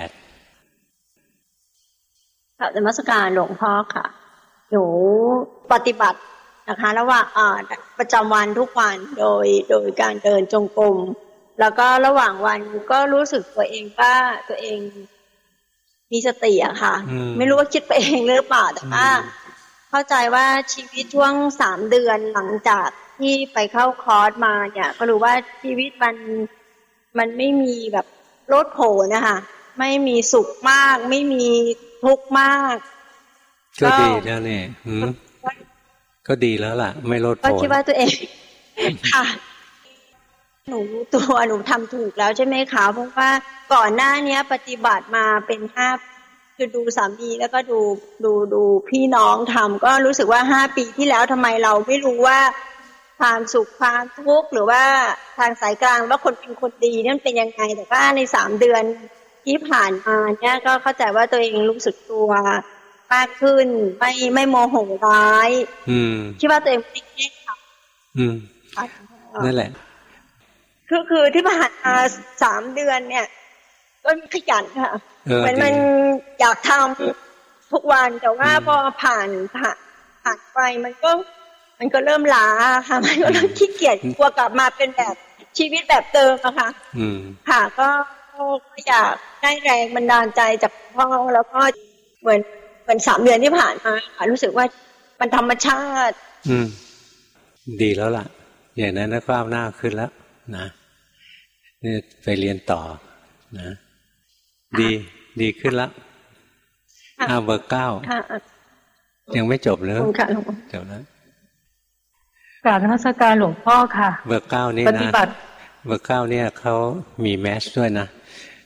ค่ะนมัสการหลวงพ่อค่ะหนูปฏิบัตินะคะระหว่างประจำวันทุกวันโดยการเดินจงกรมแล้วก็ระหว่างวันก็รู้สึกตัวเองว่าตัวเองมีสติอะค่ะไม่รู้ว่าคิดไปเองหรือเปล่าแต่ว่าเข้าใจว่าชีวิตช่วง3 เดือนหลังจากที่ไปเข้าคอร์สมาเนี่ยก็รู้ว่าชีวิตมันไม่มีแบบโลดโผนนะคะไม่มีสุขมากไม่มีทุกข์มากก็ดีแล้วเนี่ยก็ดีแล้วล่ะไม่โลดโผนก็คิดว่าตัวเองค่ะหนูหนูทำถูกแล้วใช่ไหมคะเพราะว่าก่อนหน้านี้ปฏิบัติมาเป็น5คือดูสามีแล้วก็ดูพี่น้องทำก็รู้สึกว่า5 ปีที่แล้วทำไมเราไม่รู้ว่าความสุขความทุกข์หรือว่าทางสายกลางว่าคนเป็นคนดีนั่นเป็นยังไงแต่ว่าใน3 เดือนที่ผ่านมาเนี่ยก็เข้าใจว่าตัวเองรู้สึกตัวมากขึ้นไม่โมโหร้ายคิดว่าตัวเองไม่ได้ทำนั่นแหละคือที่ผ่านมา3 เดือนเนี่ยก็ขยันค่ะมันอยากทำทุกวันแต่ว่าพอผ่านไปมันก็เริ่มล้าค่ะมันก็เริ่มขี้เกียจกลัวกลับมาเป็นแบบชีวิตแบบเดิมอะค่ะค่ะก็อยากได้แรงบันดาลใจจากพ่อแล้วก็เหมือน3 เดือนที่ผ่านมาค่ะรู้สึกว่ามันธรรมชาติดีแล้วล่ะอย่างนั้นก็ก้าวหน้าขึ้นแล้วนะนี่ไปเรียนต่อนะดีขึ้นแล้วเบอร์ 9ยังไม่จบเลยจบแล้วกราบนมัสการหลวงพ่อค่ะเบอร์ 9นี่นะเบอร์ 9เนี่ยเขามีแมสด้วยนะ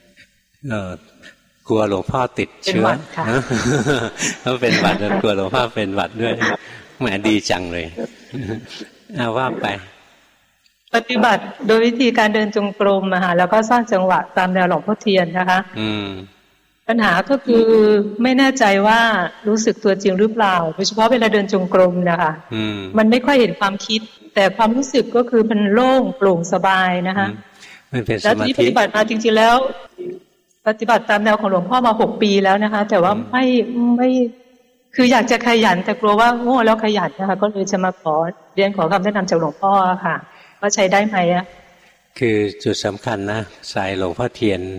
กลัวหลวงพ่อติดเชื้อเขาเป็นหวัดกลัวหลวงพ่อเป็นหวัดด้วยแหมดีจังเลยว่าไปปฏิบัติโดยวิธีการเดินจงกรมแล้วก็สร้างจังหวะตามแนวหลวงพ่อเทียนนะคะปัญหาก็คือไม่แน่ใจว่ารู้สึกตัวจริงหรือเปล่าโดยเฉพาะเวลาเดินจงกรมนะคะมันไม่ค่อยเห็นความคิดแต่ความรู้สึกก็คือมันโล่งโปร่งสบายนะคะแล้วที่ปฏิบัติมาจริงๆแล้วปฏิบัติตามแนวของหลวงพ่อมา6 ปีแล้วนะคะแต่ว่าไม่คืออยากจะขยันแต่กลัวว่าโง่แล้วขยันนะคะก็เลยจะมาเรียนขอคำแนะนำจากหลวงพ่อค่ะว่าใช้ได้ไหมคือจุดสำคัญนะสายหลวงพ่อเทียน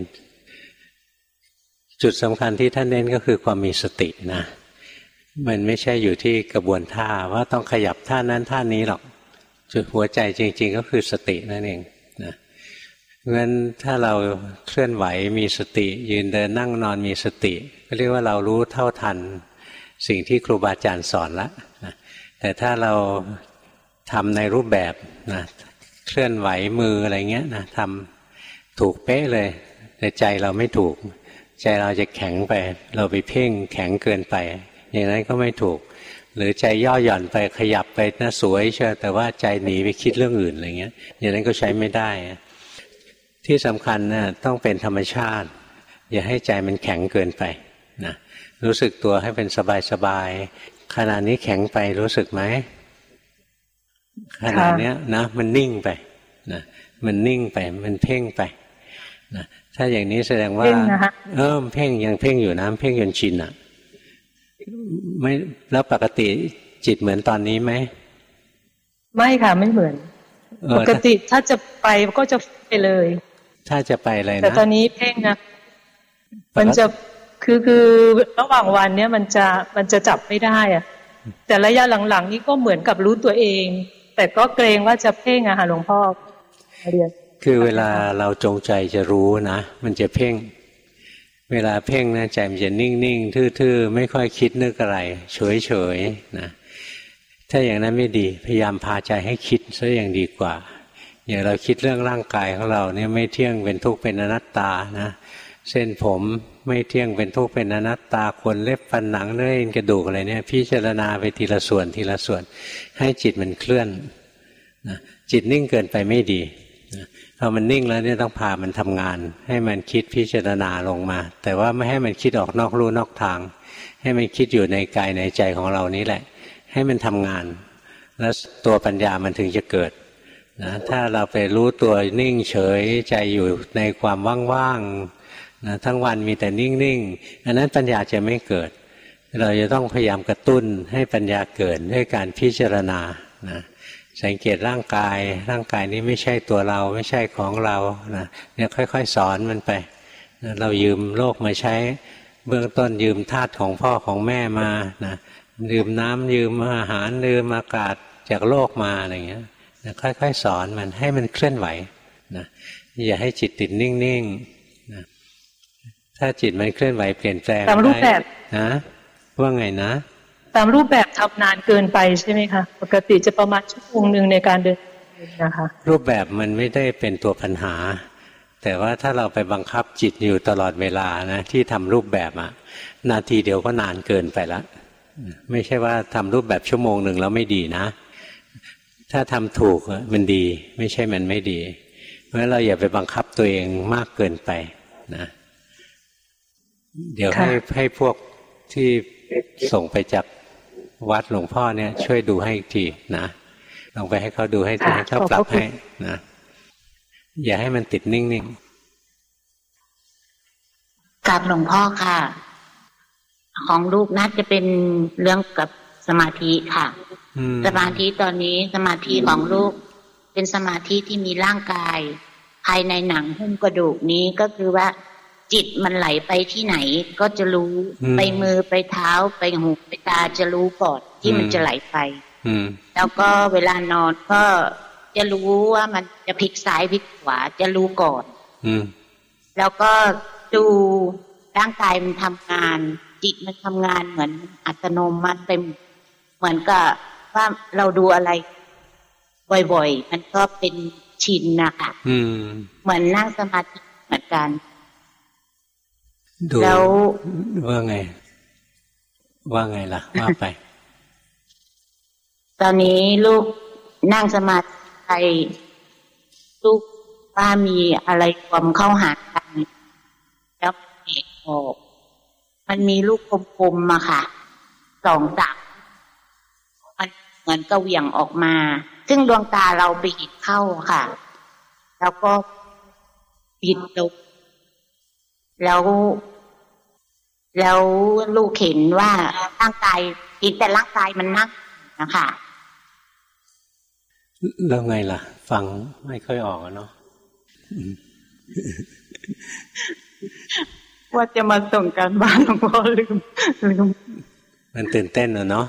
จุดสำคัญที่ท่านเน้นก็คือความมีสตินะมันไม่ใช่อยู่ที่กระบวนท่าว่าต้องขยับท่านั้นท่านี้หรอกจุดหัวใจจริงๆก็คือสตินั่นเองนะงั้นถ้าเราเคลื่อนไหวมีสติยืนเดินนั่งนอนมีสติก็เรียกว่าเรารู้เท่าทันสิ่งที่ครูบาอาจารย์สอนแล้วนะแต่ถ้าเราทำในรูปแบบนะเคลื่อนไหวมืออะไรเงี้ยนะทำถูกเป๊ะเลยแต่ใจเราไม่ถูกใจเราจะแข็งไปเราไปเพ่งแข็งเกินไปอย่างนั้นก็ไม่ถูกหรือใจย่อหย่อนไปขยับไปนะสวยเชียวแต่ว่าใจหนีไปคิดเรื่องอื่นอะไรเงี้ยอย่างนั้นก็ใช้ไม่ได้ที่สำคัญนะต้องเป็นธรรมชาติอย่าให้ใจมันแข็งเกินไปนะรู้สึกตัวให้เป็นสบายๆขณะนี้แข็งไปรู้สึกไหมขณะนี้นะมันนิ่งไปนะมันนิ่งไปมันเพ่งไปนะถ้าอย่างนี้แสดงว่าเพ่งยังเพ่งอยู่นะเพ่งจนชินอ่ะไม่แล้วปกติจิตเหมือนตอนนี้ไหมไม่ค่ะไม่เหมือนปกติถ้าจะไปก็จะไปเลยถ้าจะไปอะไรนะแต่ตอนนี้เพ่งนะมันจะคือระหว่างวันเนี้ยมันจะจับไม่ได้อ่ะแต่ระยะหลังๆนี่ก็เหมือนกับรู้ตัวเองแต่ก็เกรงว่าจะเพ่งอะค่ะหลวงพ่อเรียนคือเวลาเราจงใจจะรู้นะมันจะเพ่งเวลาเพ่งนะใจมันจะนิ่งๆทื่อๆไม่ค่อยคิดนึกอะไรเฉยๆนะถ้าอย่างนั้นไม่ดีพยายามพาใจให้คิดซะอย่างดีกว่าอย่างเราคิดเรื่องร่างกายของเราเนี่ยไม่เที่ยงเป็นทุกข์เป็นอนัตตานะเส้นผมไม่เที่ยงเป็นทุกข์เป็นอนัตตาขนเล็บฟันหนังเนื้อเอ็นกระดูกอะไรเนี่ยพิจารณาไปทีละส่วนทีละส่วนให้จิตมันเคลื่อนนะจิตนิ่งเกินไปไม่ดีนะพอมันนิ่งแล้วเนี่ยต้องพามันทำงานให้มันคิดพิจารณาลงมาแต่ว่าไม่ให้มันคิดออกนอกลู่นอกทางให้มันคิดอยู่ในกายในใจของเรานี้แหละให้มันทำงานแล้วตัวปัญญามันถึงจะเกิดนะถ้าเราไปรู้ตัวนิ่งเฉยใจอยู่ในความว่างๆนะทั้งวันมีแต่นิ่งๆอันนั้นปัญญาจะไม่เกิดเราจะต้องพยายามกระตุ้นให้ปัญญาเกิดด้วยการพิจารณานะสังเกตร่างกายนี้ไม่ใช่ตัวเราไม่ใช่ของเรานะเนี่ยค่อยๆสอนมันไปนะเรายืมโลกมาใช้เบื้องต้นยืมธาตุของพ่อของแม่มานะยืมน้ำยืมอาหารยืมอากาศจากโลกมาอะไรเงี้ยนะค่อยๆสอนมันให้มันเคลื่อนไหวนะอย่าให้จิตติดนิ่งๆนะถ้าจิตมันเคลื่อนไหวเปลี่ยนแปลงตามรูปแบบนะว่าไงนะตามรูปแบบทำนานเกินไปใช่ไหมคะปกติจะประมาณชั่วโมงนึงในการเดินนะคะรูปแบบมันไม่ได้เป็นตัวปัญหาแต่ว่าถ้าเราไปบังคับจิตอยู่ตลอดเวลานะที่ทำรูปแบบนาทีเดียวก็นานเกินไปแล้วไม่ใช่ว่าทำรูปแบบชั่วโมงหนึ่งแล้วไม่ดีนะถ้าทำถูกมันดีไม่ใช่มันไม่ดีเพราะฉะนั้นเราอย่าไปบังคับตัวเองมากเกินไปนะเดี๋ยวให้พวกที่ส่งไปจากวัดหลวงพ่อเนี่ยช่วยดูให้อีกทีนะลองไปให้เขาดูให้ทีให้เขาปรับให้นะอย่าให้มันติดนิ่งๆกับหลวงพ่อค่ะของลูกน่าจะเป็นเรื่องกับสมาธิค่ะสมาธิตอนนี้สมาธิของลูกเป็นสมาธิที่มีร่างกายภายในหนังหุ้มกระดูกนี้ก็คือว่าจิตมันไหลไปที่ไหนก็จะรู้ไปมือไปเท้าไปหูไปตาจะรู้ก่อนที่มันจะไหลไปแล้วก็เวลานอนก็จะรู้ว่ามันจะพลิกซ้ายพลิกขวาจะรู้ก่อนแล้วก็ดูร่างกายมันทำงานจิตมันทำงานเหมือนอัตโนมัติเป็นเหมือนกับว่าเราดูอะไรบ่อยๆมันก็เป็นชินนะคะเหมือนนั่งสมาธิเหมือนกันแล้วว่าไงล่ะว่าไปตอนนี้ลูกนั่งสมาธิไปลูกว่ามีอะไรความเข้าหากันแล้วเห็นออกมันมีลูกกลมๆมาค่ะ2-3มันเหมือนกระเหวี่ยงออกมาซึ่งดวงตาเราไปเห็นเข้าค่ะแล้วก็ปิดลงแล้วลูกเห็นว่าร่างกายแต่ร่างกายมันนั่งนะคะแล้วไงล่ะฟังไม่ค่อยออกเนาะว่าจะมาส่งการบ้านหลวงพ่อลืมมันตื่นเต้นเนาะ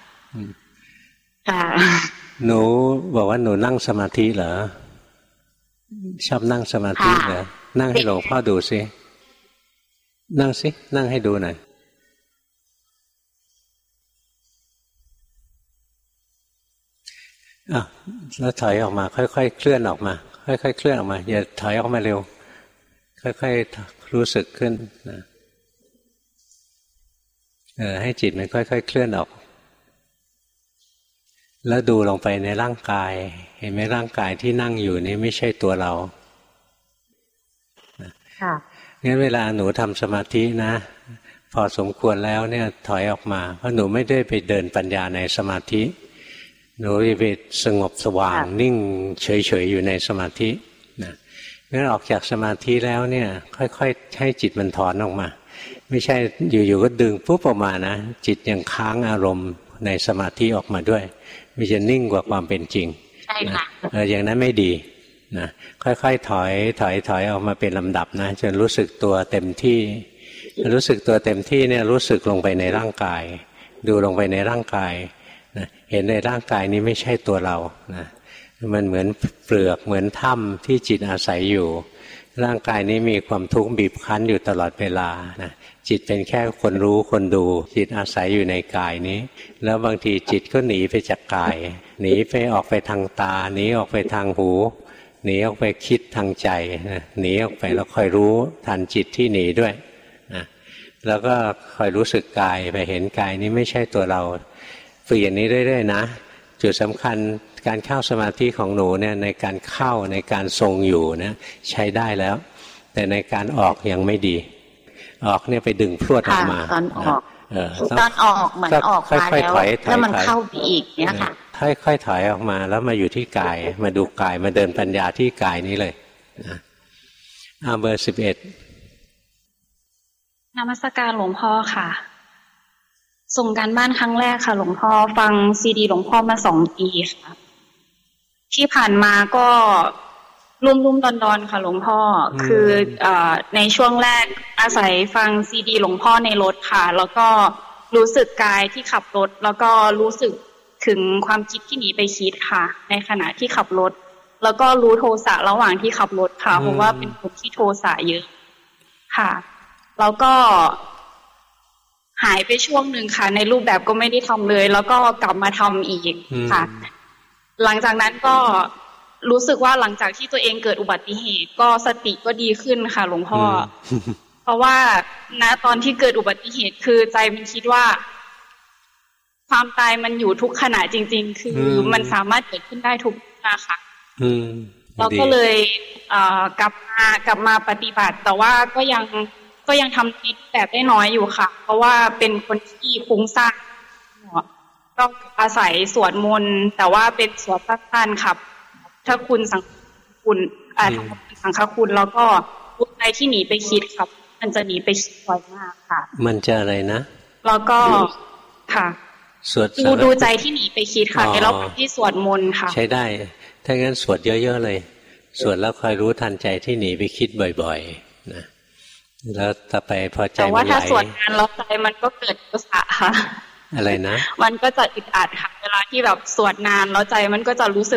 ค่ะหนูบอกว่าหนูนั่งสมาธิเหรอชอบนั่งสมาธิเหรอนั่งให้หลวงพ่อดูสินั่งสินั่งให้ดูหน่อยแล้วถอยออกมาค่อยๆเคลื่อนออกมาค่อยๆเคลื่อนออกมาอย่าถอยออกมาเร็วค่อยๆรู้สึกขึ้นนะให้จิตมันค่อยๆเคลื่อนออกแล้วดูลงไปในร่างกายเห็นไหมร่างกายที่นั่งอยู่นี่ไม่ใช่ตัวเราค่ะงั้นเวลาหนูทำสมาธินะพอสมควรแล้วเนี่ยถอยออกมาเพราะหนูไม่ได้ไปเดินปัญญาในสมาธิหนูไปสงบสว่างนิ่งเฉยๆอยู่ในสมาธินะงั้นออกจากสมาธิแล้วเนี่ยค่อยๆให้จิตมันถอนออกมาไม่ใช่อยู่ๆก็ดึงปุ๊บออกมานะจิตยังค้างอารมณ์ในสมาธิออกมาด้วยมันจะนิ่งกว่าความเป็นจริงใช่ค่ะอย่างนั้นไม่ดีนะค่อยๆถอยออกมาเป็นลำดับนะจนรู้สึกตัวเต็มที่รู้สึกตัวเต็มที่เนี่ยรู้สึกลงไปในร่างกายดูลงไปในร่างกายนะเห็นในร่างกายนี้ไม่ใช่ตัวเรานะมันเหมือนเปลือกเหมือนถ้ำที่จิตอาศัยอยู่ร่างกายนี้มีความทุกข์บีบคั้นอยู่ตลอดเวลานะจิตเป็นแค่คนรู้คนดูจิตอาศัยอยู่ในกายนี้แล้วบางทีจิตก็หนีไปจากกายหนีไปออกไปทางตาหนีออกไปทางหูหนีออกไปคิดทางใจนะหนีออกไปแล้วคอยรู้ทันจิตที่หนีด้วยนะแล้วก็คอยรู้สึกกายไปเห็นกายนี้ไม่ใช่ตัวเราฝึกอย่างนี้เรื่อยๆนะจุดสำคัญการเข้าสมาธิของหนูเนี่ยในการเข้าในการทรงอยู่นะใช้ได้แล้วแต่ในการออกยังไม่ดีออกเนี่ยไปดึงพรวดออกมาตอนออกเหมือนออกมาแล้วมันเข้าไปอีกเนี่ยค่ะค่อยๆถอยออกมาแล้วมาอยู่ที่กายมาดูกายมาเดินปัญญาที่กายนี้เลยเบอร์11 นมัสการหลวงพ่อค่ะส่งการบ้านครั้งแรกค่ะหลวงพ่อฟังซีดีหลวงพ่อมา2 ปีค่ะที่ผ่านมาก็ลุ่มๆดอนๆค่ะหลวงพ่อคือในช่วงแรกอาศัยฟังซีดีหลวงพ่อในรถค่ะแล้วก็รู้สึกกายที่ขับรถแล้วก็รู้สึกถึงความคิดที่หนีไปคิดค่ะในขณะที่ขับรถแล้วก็รู้โทสะระหว่างที่ขับรถค่ะเพราะว่าเป็นคนที่โทสะเยอะค่ะแล้วก็หายไปช่วงหนึ่งค่ะในรูปแบบก็ไม่ได้ทำเลยแล้วก็กลับมาทำอีกค่ะหลังจากนั้นก็รู้สึกว่าหลังจากที่ตัวเองเกิดอุบัติเหตุก็สติก็ดีขึ้นค่ะหลวงพ่อเพราะว่าณตอนที่เกิดอุบัติเหตุคือใจมันคิดว่าความตายมันอยู่ทุกขณะจริงๆคือมันสามารถเกิดขึ้นได้ทุกเวลาค่ะเราก็เลยกลับมาปฏิบัติแต่ว่าก็ยังทำจิตแบบได้น้อยอยู่ค่ะเพราะว่าเป็นคนที่ฟุ้งซ่านก็อาศัยสวดมนต์แต่ว่าเป็นสวดสั้นๆครับถ้าคุณสังฆคุณแล้วก็รู้ใจที่หนีไปคิดครับมันจะหนีไปคิดบ่อยมากค่ะมันจะอะไรนะแล้วก็ค่ะสวดดูใจที่หนีไปคิดค่ะในรอบที่สวดมนต์ค่ะใช้ได้ถ้างั้นสวดเยอะๆเลยสวดแล้วคอยรู้ทันใจที่หนีไปคิดบ่อยๆนะแล้วต่อไปพอใจแต่ว่าถ้าสวดนานแล้วใจมันก็เกิดโทสะค่ะอะไรนะมันก็จะอึดอัดค่ะเวลาที่แบบสวดนานแล้วใจมันก็จะรู้สึกแบบ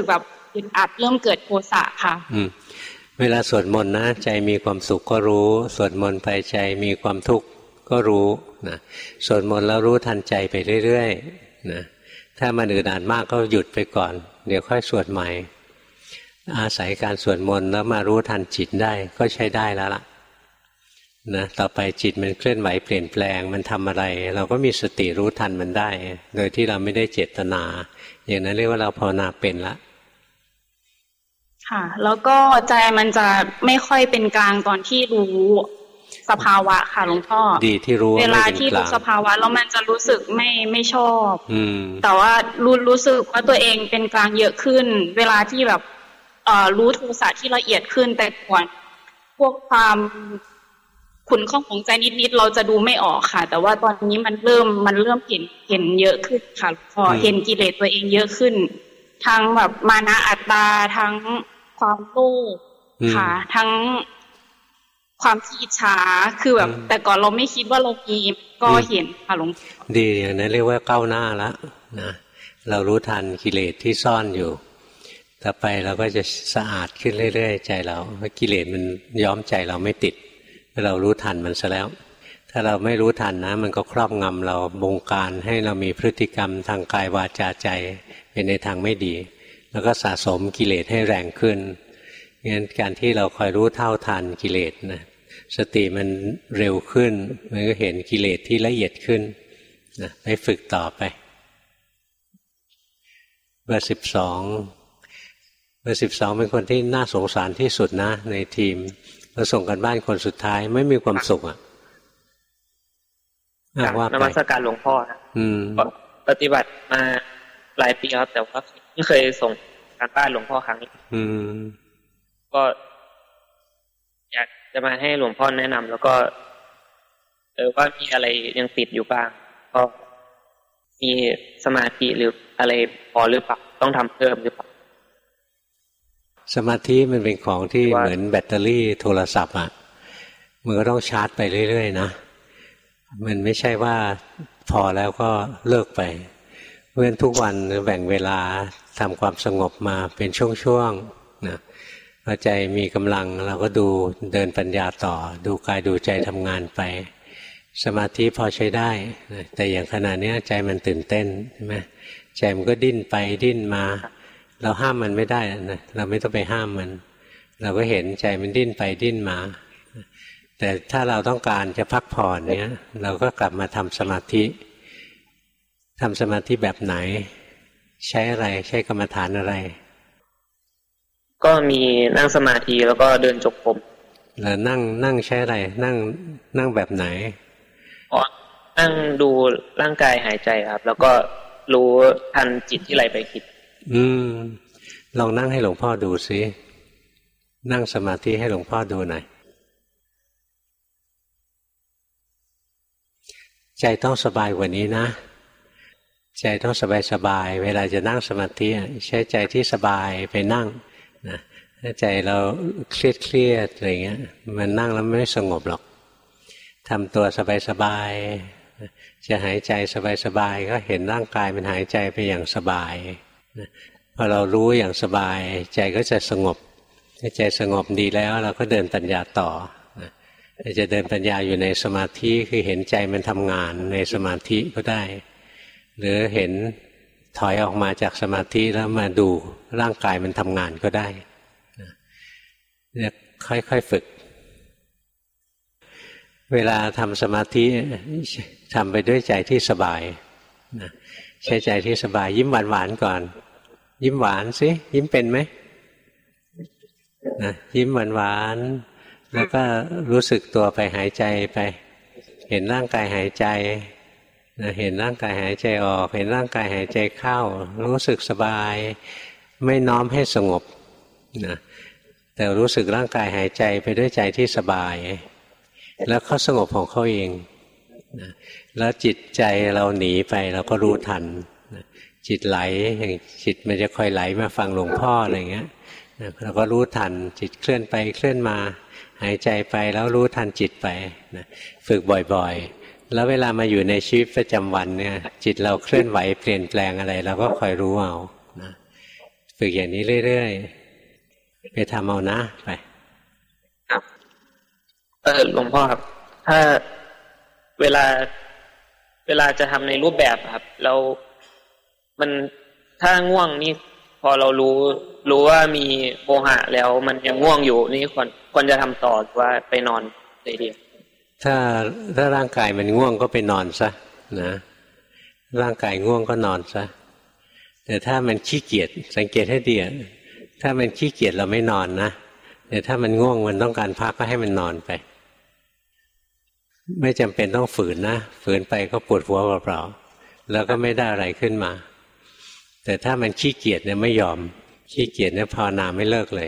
อึดอัดเริ่มเกิดโทสะค่ะเวลาสวดมนต์นะใจมีความสุขก็รู้สวดมนต์ไปใจมีความทุกข์ก็รู้นะสวดมนต์แล้วรู้ทันใจไปเรื่อยๆนะถ้ามันอึดอัดมากก็หยุดไปก่อนเดี๋ยวค่อยสวดใหม่อาศัยการสวดมนต์แล้วมารู้ทันจิตได้ก็ใช้ได้แล้วล่ะนะต่อไปจิตมันเคลื่อนไหวเปลี่ยนแปลงมันทำอะไรเราก็มีสติรู้ทันมันได้โดยที่เราไม่ได้เจตนาอย่างนั้นเรียกว่าเราภาวนาเป็นละค่ะแล้วก็ใจมันจะไม่ค่อยเป็นกลางตอนที่รู้สภาวะค่ะหลวงพ่อดีที่รู้เวลาที่รู้สภาวะแล้วมันจะรู้สึกไม่ชอบแต่ว่ารู้สึกว่าตัวเองเป็นกลางเยอะขึ้นเวลาที่แบบรู้โทสะที่ละเอียดขึ้นแต่ก่อนพวกความขุ่นข้องของใจนิดๆเราจะดูไม่ออกค่ะแต่ว่าตอนนี้มันเริ่มเห็นเยอะขึ้นค่ะพอเห็นกิเลสตัวเองเยอะขึ้นทั้งแบบมานะอัตตาทั้งความโลภค่ะทั้งความอิจฉาคือแบบแต่ก่อนเราไม่คิดว่าเรามีก็เห็นค่ะหลวงดีอย่างนั้นเรียกว่าก้าวหน้าแล้วนะเรารู้ทันกิเลสที่ซ่อนอยู่ต่อไปเราก็จะสะอาดขึ้นเรื่อยๆใจเราเพราะกิเลสมันย้อมใจเราไม่ติดเรารู้ทันมันซะแล้วถ้าเราไม่รู้ทันนะมันก็ครอบงำเราบงการให้เรามีพฤติกรรมทางกายวาจาใจเป็นในทางไม่ดีแล้วก็สะสมกิเลสให้แรงขึ้นงั้นการที่เราคอยรู้เท่าทันกิเลสนะสติมันเร็วขึ้นมันก็เห็นกิเลสที่ละเอียดขึ้นนะไปฝึกต่อไปเบอร์12เป็นคนที่น่าสงสารที่สุดนะในทีมเราส่งกันบ้านคนสุดท้ายไม่มีความสุขอ่ะว่านมัสการหลวงพ่อนะปฏิบัติมาหลายปีครับแต่ว่าไม่เคยส่งการบ้านหลวงพ่อครั้งนี้ก็อยากจะมาให้หลวงพ่อแนะนำแล้วก็ว่ามีอะไรยังติดอยู่บ้างก็มีสมาธิหรืออะไรพอหรือเปล่าต้องทำเพิ่มหรือเปล่าสมาธิมันเป็นของที่เหมือนแบตเตอรี่โทรศัพท์อ่ะมันก็ต้องชาร์จไปเรื่อยๆนะมันไม่ใช่ว่าพอแล้วก็เลิกไปเพราะฉะนั้นทุกวันแบ่งเวลาทำความสงบมาเป็นช่วงๆนะพอใจมีกำลังเราก็ดูเดินปัญญาต่อดูกายดูใจทำงานไปสมาธิพอใช้ได้แต่อย่างขณะนี้ใจมันตื่นเต้นใช่ไหมใจมันก็ดิ้นไปดิ้นมาเราห้ามมันไม่ได้นะเราไม่ต้องไปห้ามมันเราก็เห็นใจมันดิ้นไปดิ้นมาแต่ถ้าเราต้องการจะพักผ่อนเนี้ยเราก็กลับมาทำสมาธิแบบไหนใช้อะไรใช้กรรมฐานอะไรก็มีนั่งสมาธิแล้วก็เดินจงกรมแล้วนั่งใช้อะไรนั่งแบบไหนนั่งดูร่างกายหายใจครับแล้วก็รู้ทันจิตที่ไหลไปคิดลองนั่งให้หลวงพ่อดูสินั่งสมาธิให้หลวงพ่อดูหน่อยใจต้องสบายกว่านี้นะใจต้องสบายเวลาจะนั่งสมาธิใช้ใจที่สบายไปนั่งนะถ้าใจเราเครียดอะไรเงี้ยมันนั่งแล้วไม่สงบหรอกทำตัวสบายจะหายใจสบายก็เห็นร่างกายมันหายใจไปอย่างสบายพอเรารู้อย่างสบายใจก็จะสงบถ้าใจสงบดีแล้วเราก็เดินปัญญาต่อจะเดินปัญญาอยู่ในสมาธิคือเห็นใจมันทำงานในสมาธิก็ได้หรือเห็นถอยออกมาจากสมาธิแล้วมาดูร่างกายมันทำงานก็ได้เนี่ยค่อยๆฝึกเวลาทำสมาธิทำไปด้วยใจที่สบายใช้ใจที่สบายยิ้มหวานๆก่อนยิ้มหวานสิยิ้มเป็นไหมยิ้มหวานๆแล้วก็รู้สึกตัวไปหายใจไปเห็นร่างกายหายใจเห็นร่างกายหายใจออกเห็นร่างกายหายใจเข้ารู้สึกสบายไม่น้อมให้สงบนะแต่รู้สึกร่างกายหายใจไปด้วยใจที่สบายแล้วเขาสงบของเขาเองนะแล้วจิตใจเราหนีไปเราก็รู้ทันนะจิตไหลอย่างจิตมันจะคอยไหลมาฟังหลวงพ่ออะไรเงี้ยนะเราก็รู้ทันจิตเคลื่อนไปเคลื่อนมาหายใจไปแล้วรู้ทันจิตไปนะฝึกบ่อยๆแล้วเวลามาอยู่ในชีวิตประจำวันเนี่ยจิตเราเคลื่อนไหวเปลี่ยนแปลงอะไรเราก็คอยรู้เอานะฝึกอย่างนี้เรื่อยๆไปทำเอานะไปครับหลวงพ่อครับถ้าเวลาจะทำในรูปแบบครับแล้วมันถ้าง่วงนี่พอเรารู้ว่ามีโมหะแล้วมันยังง่วงอยู่นี่ควรจะทำต่อหรือว่าไปนอนเลยดีถ้าร่างกายมันง่วงก็ไปนอนซะนะร่างกายง่วงก็นอนซะแต่ถ้ามันขี้เกียจสังเกตให้ดีถ้ามันขี้เกียจเราไม่นอนนะแต่ถ้ามันง่วงมันต้องการพักก็ให้มันนอนไปไม่จำเป็นต้องฝืนนะฝืนไปก็ปวดหัวเปล่าๆแล้วก็ไม่ได้อะไรขึ้นมาแต่ถ้ามันขี้เกียจเนี่ยไม่ยอมขี้เกียจเนี่ยภาวนาไม่เลิกเลย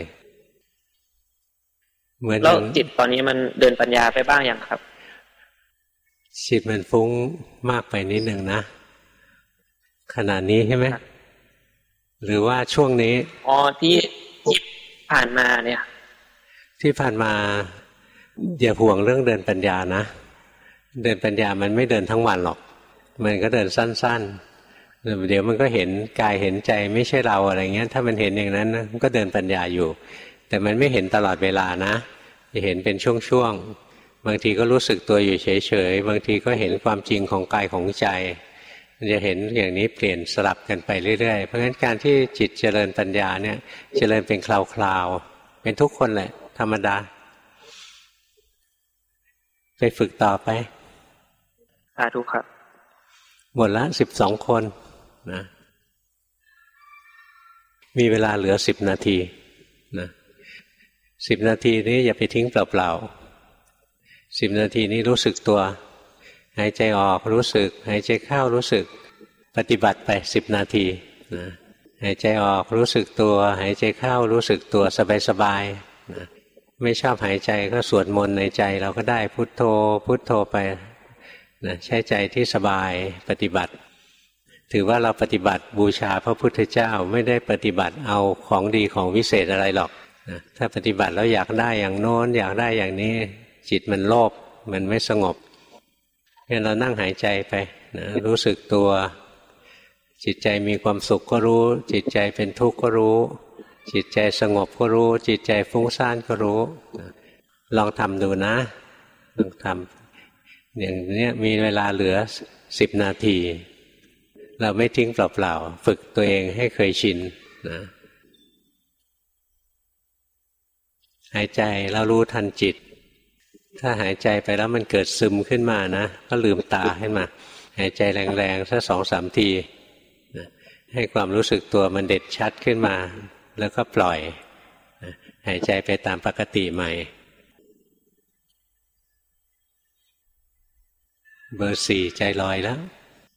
เหมือนแล้วจิตตอนนี้มันเดินปัญญาไปบ้างอย่างครับจิตมันฟุ้งมากไปนิดหนึ่งนะขณะนี้ใช่ไหมหรือว่าช่วงนี้ที่ผ่านมาเนี่ยที่ผ่านมาอย่าห่วงเรื่องเดินปัญญานะเดินปัญญามันไม่เดินทั้งวันหรอกมันก็เดินสั้นๆเดี๋ยวมันก็เห็นกายเห็นใจไม่ใช่เราอะไรเงี้ยถ้ามันเห็นอย่างนั้นมันก็เดินปัญญาอยู่แต่มันไม่เห็นตลอดเวลานะจะเห็นเป็นช่วงๆบางทีก็รู้สึกตัวอยู่เฉยๆบางทีก็เห็นความจริงของกายของใจมันจะเห็นอย่างนี้เปลี่ยนสลับกันไปเรื่อยๆเพราะฉะนั้นการที่จิตเจริญปัญญาเนี่ยเจริญเป็นคราวๆเป็นทุกคนแหละธรรมดาไปฝึกต่อไปสาธุครับหมดละ12 คนนะมีเวลาเหลือ10 นาทีนะ10 นาทีนี้อย่าไปทิ้งเปล่าๆ10 นาทีนี้รู้สึกตัวหายใจออกรู้สึกหายใจเข้ารู้สึกปฏิบัติไป10 นาทีนะหายใจออกรู้สึกตัวหายใจเข้ารู้สึกตัวสบายๆนะไม่ชอบหายใจก็สวดมนต์ในใจเราก็ได้พุทโธพุทโธไปนะใช้ใจที่สบายปฏิบัติถือว่าเราปฏิบัติบูชาพระพุทธเจ้าไม่ได้ปฏิบัติเอาของดีของวิเศษอะไรหรอกนะถ้าปฏิบัติแล้วอยากได้อย่างโน้นอยากได้อย่างนี้จิตมันโลภมันไม่สงบงั้นเรานั่งหายใจไปนะรู้สึกตัวจิตใจมีความสุขก็รู้จิตใจเป็นทุกข์ก็รู้จิตใจสงบก็รู้จิตใจฟุ้งซ่านก็รู้ลองทำดูนะลองทำอย่างนี้มีเวลาเหลือ10 นาทีเราไม่ทิ้งเปล่าๆฝึกตัวเองให้เคยชินนะหายใจแล้วรู้ทันจิตถ้าหายใจไปแล้วมันเกิดซึมขึ้นมานะก็ลืมตาขึ้นมาหายใจแรงๆสัก2-3 ทีนะให้ความรู้สึกตัวมันเด็ดชัดขึ้นมาแล้วก็ปล่อยหายใจไปตามปกติใหม่เบอร์ 4ใจลอยแล้ว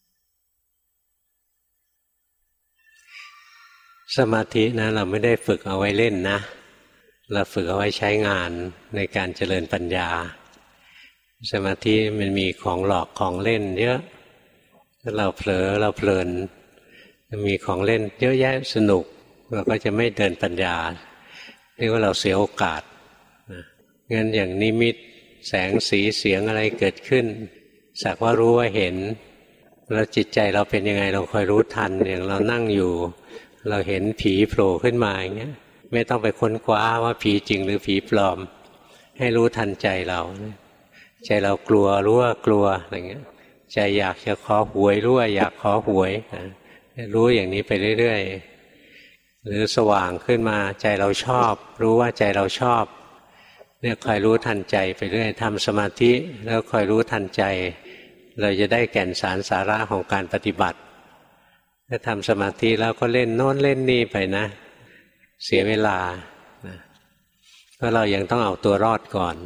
สมาธินะเราไม่ได้ฝึกเอาไว้เล่นนะเราฝึกเอาไว้ใช้งานในการเจริญปัญญาสมาธิมันมีของหลอกของเล่นเยอะถ้าเราเผลอเราเพลินมีของเล่นเยอะแยะสนุกเราก็จะไม่เดินปัญญาเรียกว่าเราเสียโอกาสงั้นอย่างนิมิตแสงสีเสียงอะไรเกิดขึ้นสักว่ารู้ว่าเห็นแล้วจิตใจเราเป็นยังไงเราคอยรู้ทันอย่างเรานั่งอยู่เราเห็นผีโผล่ขึ้นมาอย่างเงี้ยไม่ต้องไปค้นคว้าว่าผีจริงหรือผีปลอมให้รู้ทันใจเราใจเรากลัวรู้ว่ากลัวอะไรเงี้ยใจอยากจะขอหวยรู้ว่าอยากขอหวยรู้อย่างนี้ไปเรื่อยๆหรือสว่างขึ้นมาใจเราชอบรู้ว่าใจเราชอบเนี่ยคอยรู้ทันใจไปเรื่อยทำสมาธิแล้วคอยรู้ทันใจเราจะได้แก่นสารสาระของการปฏิบัติถ้าทำสมาธิแล้วก็เล่นโน้นเล่นนี่ไปนะเสียเวลาเพราะเรายังต้องเอาตัวรอดก่อน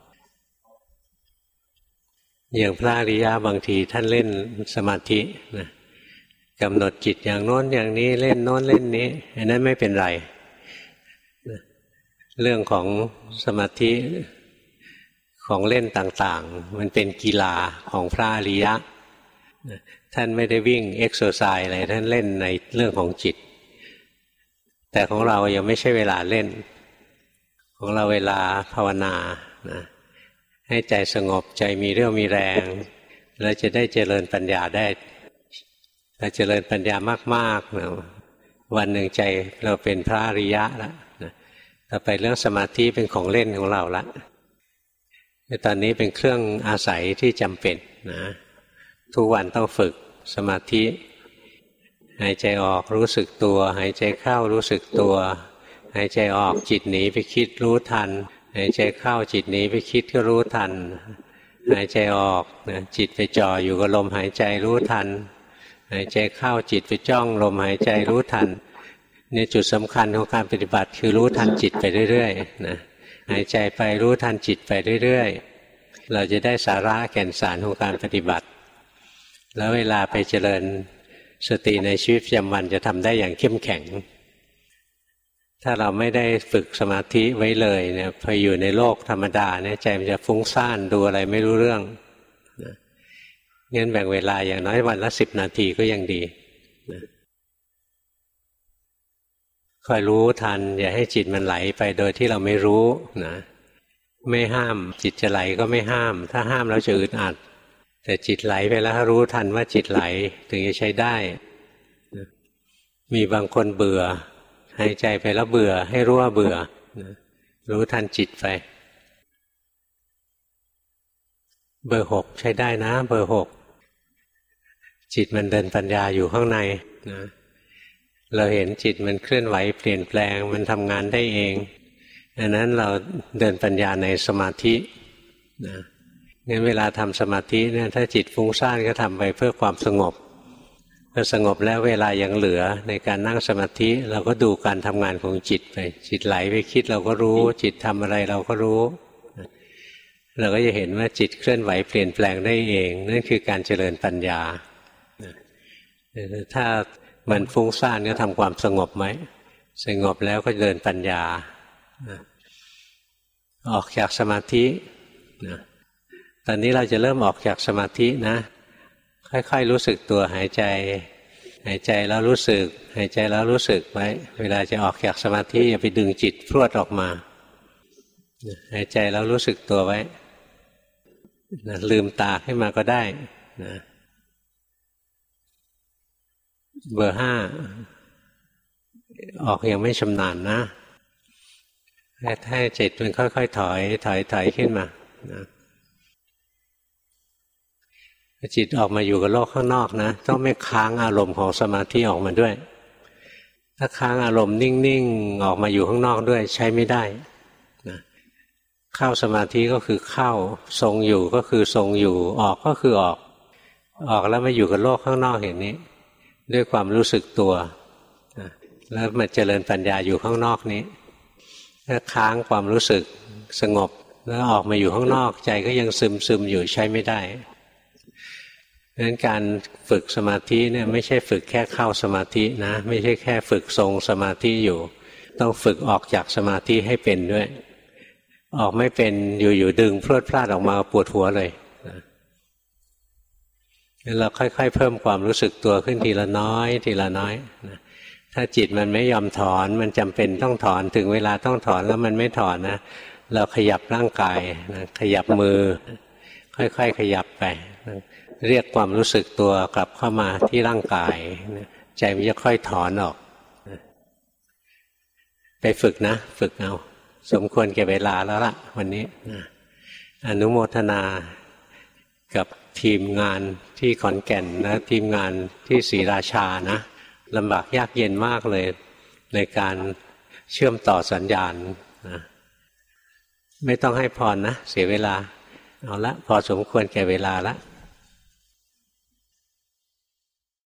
อย่างพระอริยะบางทีท่านเล่นสมาธินะกำหนดจิตอย่างโน้นอย่างนี้เล่นโน้นเล่นนี้อันนั้นไม่เป็นไรเรื่องของสมาธิของเล่นต่างๆมันเป็นกีฬาของพระอริยะท่านไม่ได้วิ่งเอ็กโซไซส์อะไรท่านเล่นในเรื่องของจิตแต่ของเรายังไม่ใช่เวลาเล่นของเราเวลาภาวนานะให้ใจสงบใจมีเรี่ยวมีแรงแล้วจะได้เจริญปัญญาได้ถ้าเจริญปัญญามากๆนะวันหนึ่งใจเราเป็นพระอริยะแล้วต่อไปเรื่องสมาธิเป็นของเล่นของเราละตอนนี้เป็นเครื่องอาศัยที่จำเป็นนะทุกวันต้องฝึกสมาธิหายใจออกรู้สึกตัวหายใจเข้ารู้สึกตัวหายใจออกจิตหนีไปคิดรู้ทันหายใจเข้าจิตหนีไปคิดก็รู้ทันหายใจออกนะจิตไปจ่ออยู่กับลมหายใจรู้ทันหายใจเข้าจิตไปจ้องลมหายใจรู้ทันนี่จุดสำคัญของการปฏิบัติคือรู้ทันจิตไปเรื่อยๆนะหายใจไปรู้ทันจิตไปเรื่อยๆเราจะได้สาระแก่นสารของการปฏิบัติแล้วเวลาไปเจริญสติในชีวิตประจำวันจะทำได้อย่างเข้มแข็งถ้าเราไม่ได้ฝึกสมาธิไว้เลยเนี่ยพออยู่ในโลกธรรมดาเนี่ยใจมันจะฟุ้งซ่านดูอะไรไม่รู้เรื่องนะงั้นแบ่งเวลาอย่างน้อยวันละ10 นาทีก็ยังดีนะคอยรู้ทันอย่าให้จิตมันไหลไปโดยที่เราไม่รู้นะไม่ห้ามจิตจะไหลก็ไม่ห้ามถ้าห้ามเราจะอึดอัดแต่จิตไหลไปแล้วรู้ทันว่าจิตไหลถึงจะใช้ได้นะมีบางคนเบื่อหายใจไปแล้วเบื่อให้รู้ว่าเบื่อนะรู้ทันจิตไปเบอร์ 6ใช้ได้นะเบอร์ 6จิตมันเดินปัญญาอยู่ข้างในนะเราเห็นจิตมันเคลื่อนไหวเปลี่ยนแปลงมันทำงานได้เองดังนั้นเราเดินปัญญาในสมาธินะงั้นเวลาทำสมาธิเนี่ยถ้าจิตฟุ้งซ่านก็ทำไปเพื่อความสงบพอสงบแล้วเวลายังเหลือในการนั่งสมาธิเราก็ดูการทำงานของจิตไปจิตไหลไปคิดเราก็รู้จิตทำอะไรเราก็รู้เราก็จะเห็นว่าจิตเคลื่อนไหวเปลี่ยนแปลงได้เองนั่นคือการเจริญปัญญาถ้ามันฟุ้งซ่านก็ทำความสงบไหมสงบแล้วก็เดินปัญญาออกจากสมาธิตอนนี้เราจะเริ่มออกจากสมาธินะค่อยๆรู้สึกตัวหายใจหายใจแล้วรู้สึกหายใจแล้วรู้สึกไว้เวลาจะออกจากสมาธิอย่าไปดึงจิตพรวดออกมาหายใจแล้วรู้สึกตัวไว้ลืมตาขึ้นมาก็ได้นะเบอร์ 5ออกยังไม่ชำนาญนะให้จิตมันค่อยๆถอยขึ้นมานะจิตออกมาอยู่กับโลกข้างนอกนะต้องไม่ค้างอารมณ์ของสมาธิออกมาด้วยถ้าค้างอารมณ์นิ่งๆออกมาอยู่ข้างนอกด้วยใช้ไม่ได้นะเข้าสมาธิก็คือเข้าทรงอยู่ก็คือทรงอยู่ออกก็คือออกแล้วมาอยู่กับโลกข้างนอกอย่างนี้ด้วยความรู้สึกตัวนะแล้วมาเจริญปัญญาอยู่ข้างนอกนี้ถ้าค้างความรู้สึกสงบแล้วออกมาอยู่ข้างนอกใจก็ยังซึมอยู่ใช้ไม่ได้ดังนั้นการฝึกสมาธิเนี่ยไม่ใช่ฝึกแค่เข้าสมาธินะไม่ใช่แค่ฝึกทรงสมาธิอยู่ต้องฝึกออกจากสมาธิให้เป็นด้วยออกไม่เป็นอยู่ดึงพรวดพลาดออกมาปวดหัวเลยนะงั้นเราค่อยๆเพิ่มความรู้สึกตัวขึ้นทีละน้อยทีละน้อยนะถ้าจิตมันไม่ยอมถอนมันจำเป็นต้องถอนถึงเวลาต้องถอนแล้วมันไม่ถอนนะเราขยับร่างกายนะขยับมือค่อยๆขยับไปนะเรียกความรู้สึกตัวกลับเข้ามาที่ร่างกายใจมันจะค่อยถอนออกไปฝึกนะฝึกเอาสมควรแก่เวลาแล้วล่ะวันนี้อนุโมทนากับทีมงานที่ขอนแก่นและทีมงานที่ศรีราชานะลำบากยากเย็นมากเลยในการเชื่อมต่อสัญญาณนะไม่ต้องให้พรนะเสียเวลาเอาละพอสมควรแก่เวลาละ